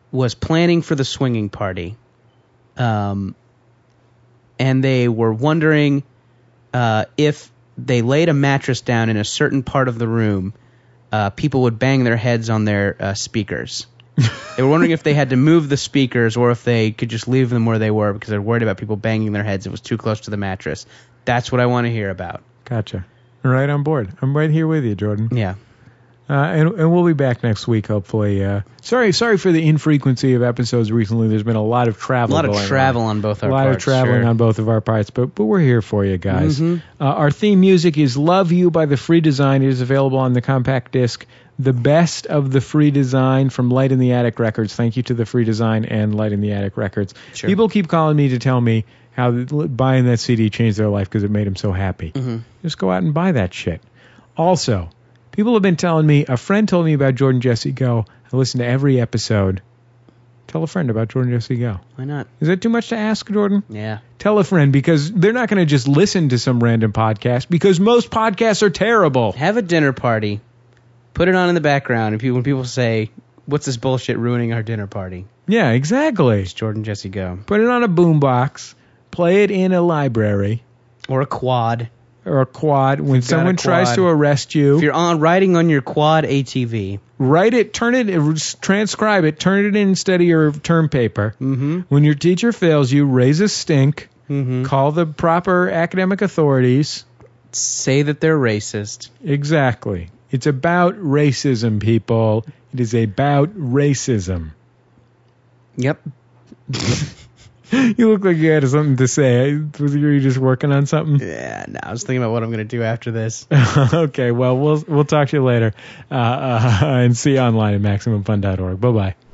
was planning for the swinging party, um, and they were wondering uh, if they laid a mattress down in a certain part of the room, uh, people would bang their heads on their uh, speakers. They were wondering if they had to move the speakers or if they could just leave them where they were because they're worried about people banging their heads if it was too close to the mattress. That's what I want to hear about. Gotcha. Right on board. I'm right here with you, Jordan. Yeah. Uh, and, and we'll be back next week, hopefully. Uh, sorry sorry for the infrequency of episodes recently. There's been a lot of travel A lot of going travel on. on both our parts. A lot parts, of traveling sure. on both of our parts, but but we're here for you guys. Mhm. Uh, our theme music is Love You by The Free Design. It is available on the compact disc. The Best of the Free Design from Light in the Attic Records. Thank you to The Free Design and Light in the Attic Records. Sure. People keep calling me to tell me how buying that C D changed their life because it made them so happy. Mm-hmm. Just go out and buy that shit. Also, people have been telling me, a friend told me about Jordan Jesse Go. I listen to every episode. Tell a friend about Jordan Jesse Go. Why not? Is that too much to ask, Jordan? Yeah. Tell a friend, because they're not going to just listen to some random podcast, because most podcasts are terrible. Have a dinner party. Put it on in the background. And people, when people say, what's this bullshit ruining our dinner party? Yeah, exactly. It's Jordan Jesse Go. Put it on a boombox. Play it in a library. Or a quad. Or a quad. When You've got someone a tries quad. to arrest you. If you're on riding on your quad A T V. Write it, turn it, transcribe it, turn it in instead of your term paper. Mm-hmm. When your teacher fails you, raise a stink. Mm-hmm. Call the proper academic authorities. Say that they're racist. Exactly. It's about racism, people. It is about racism. Yep. You look like you had something to say. Was you, were you just working on something? Yeah, no, I was thinking about what I'm going to do after this. Okay, well, we'll we'll talk to you later. Uh, uh, and see you online at maximum fun dot org. Bye-bye.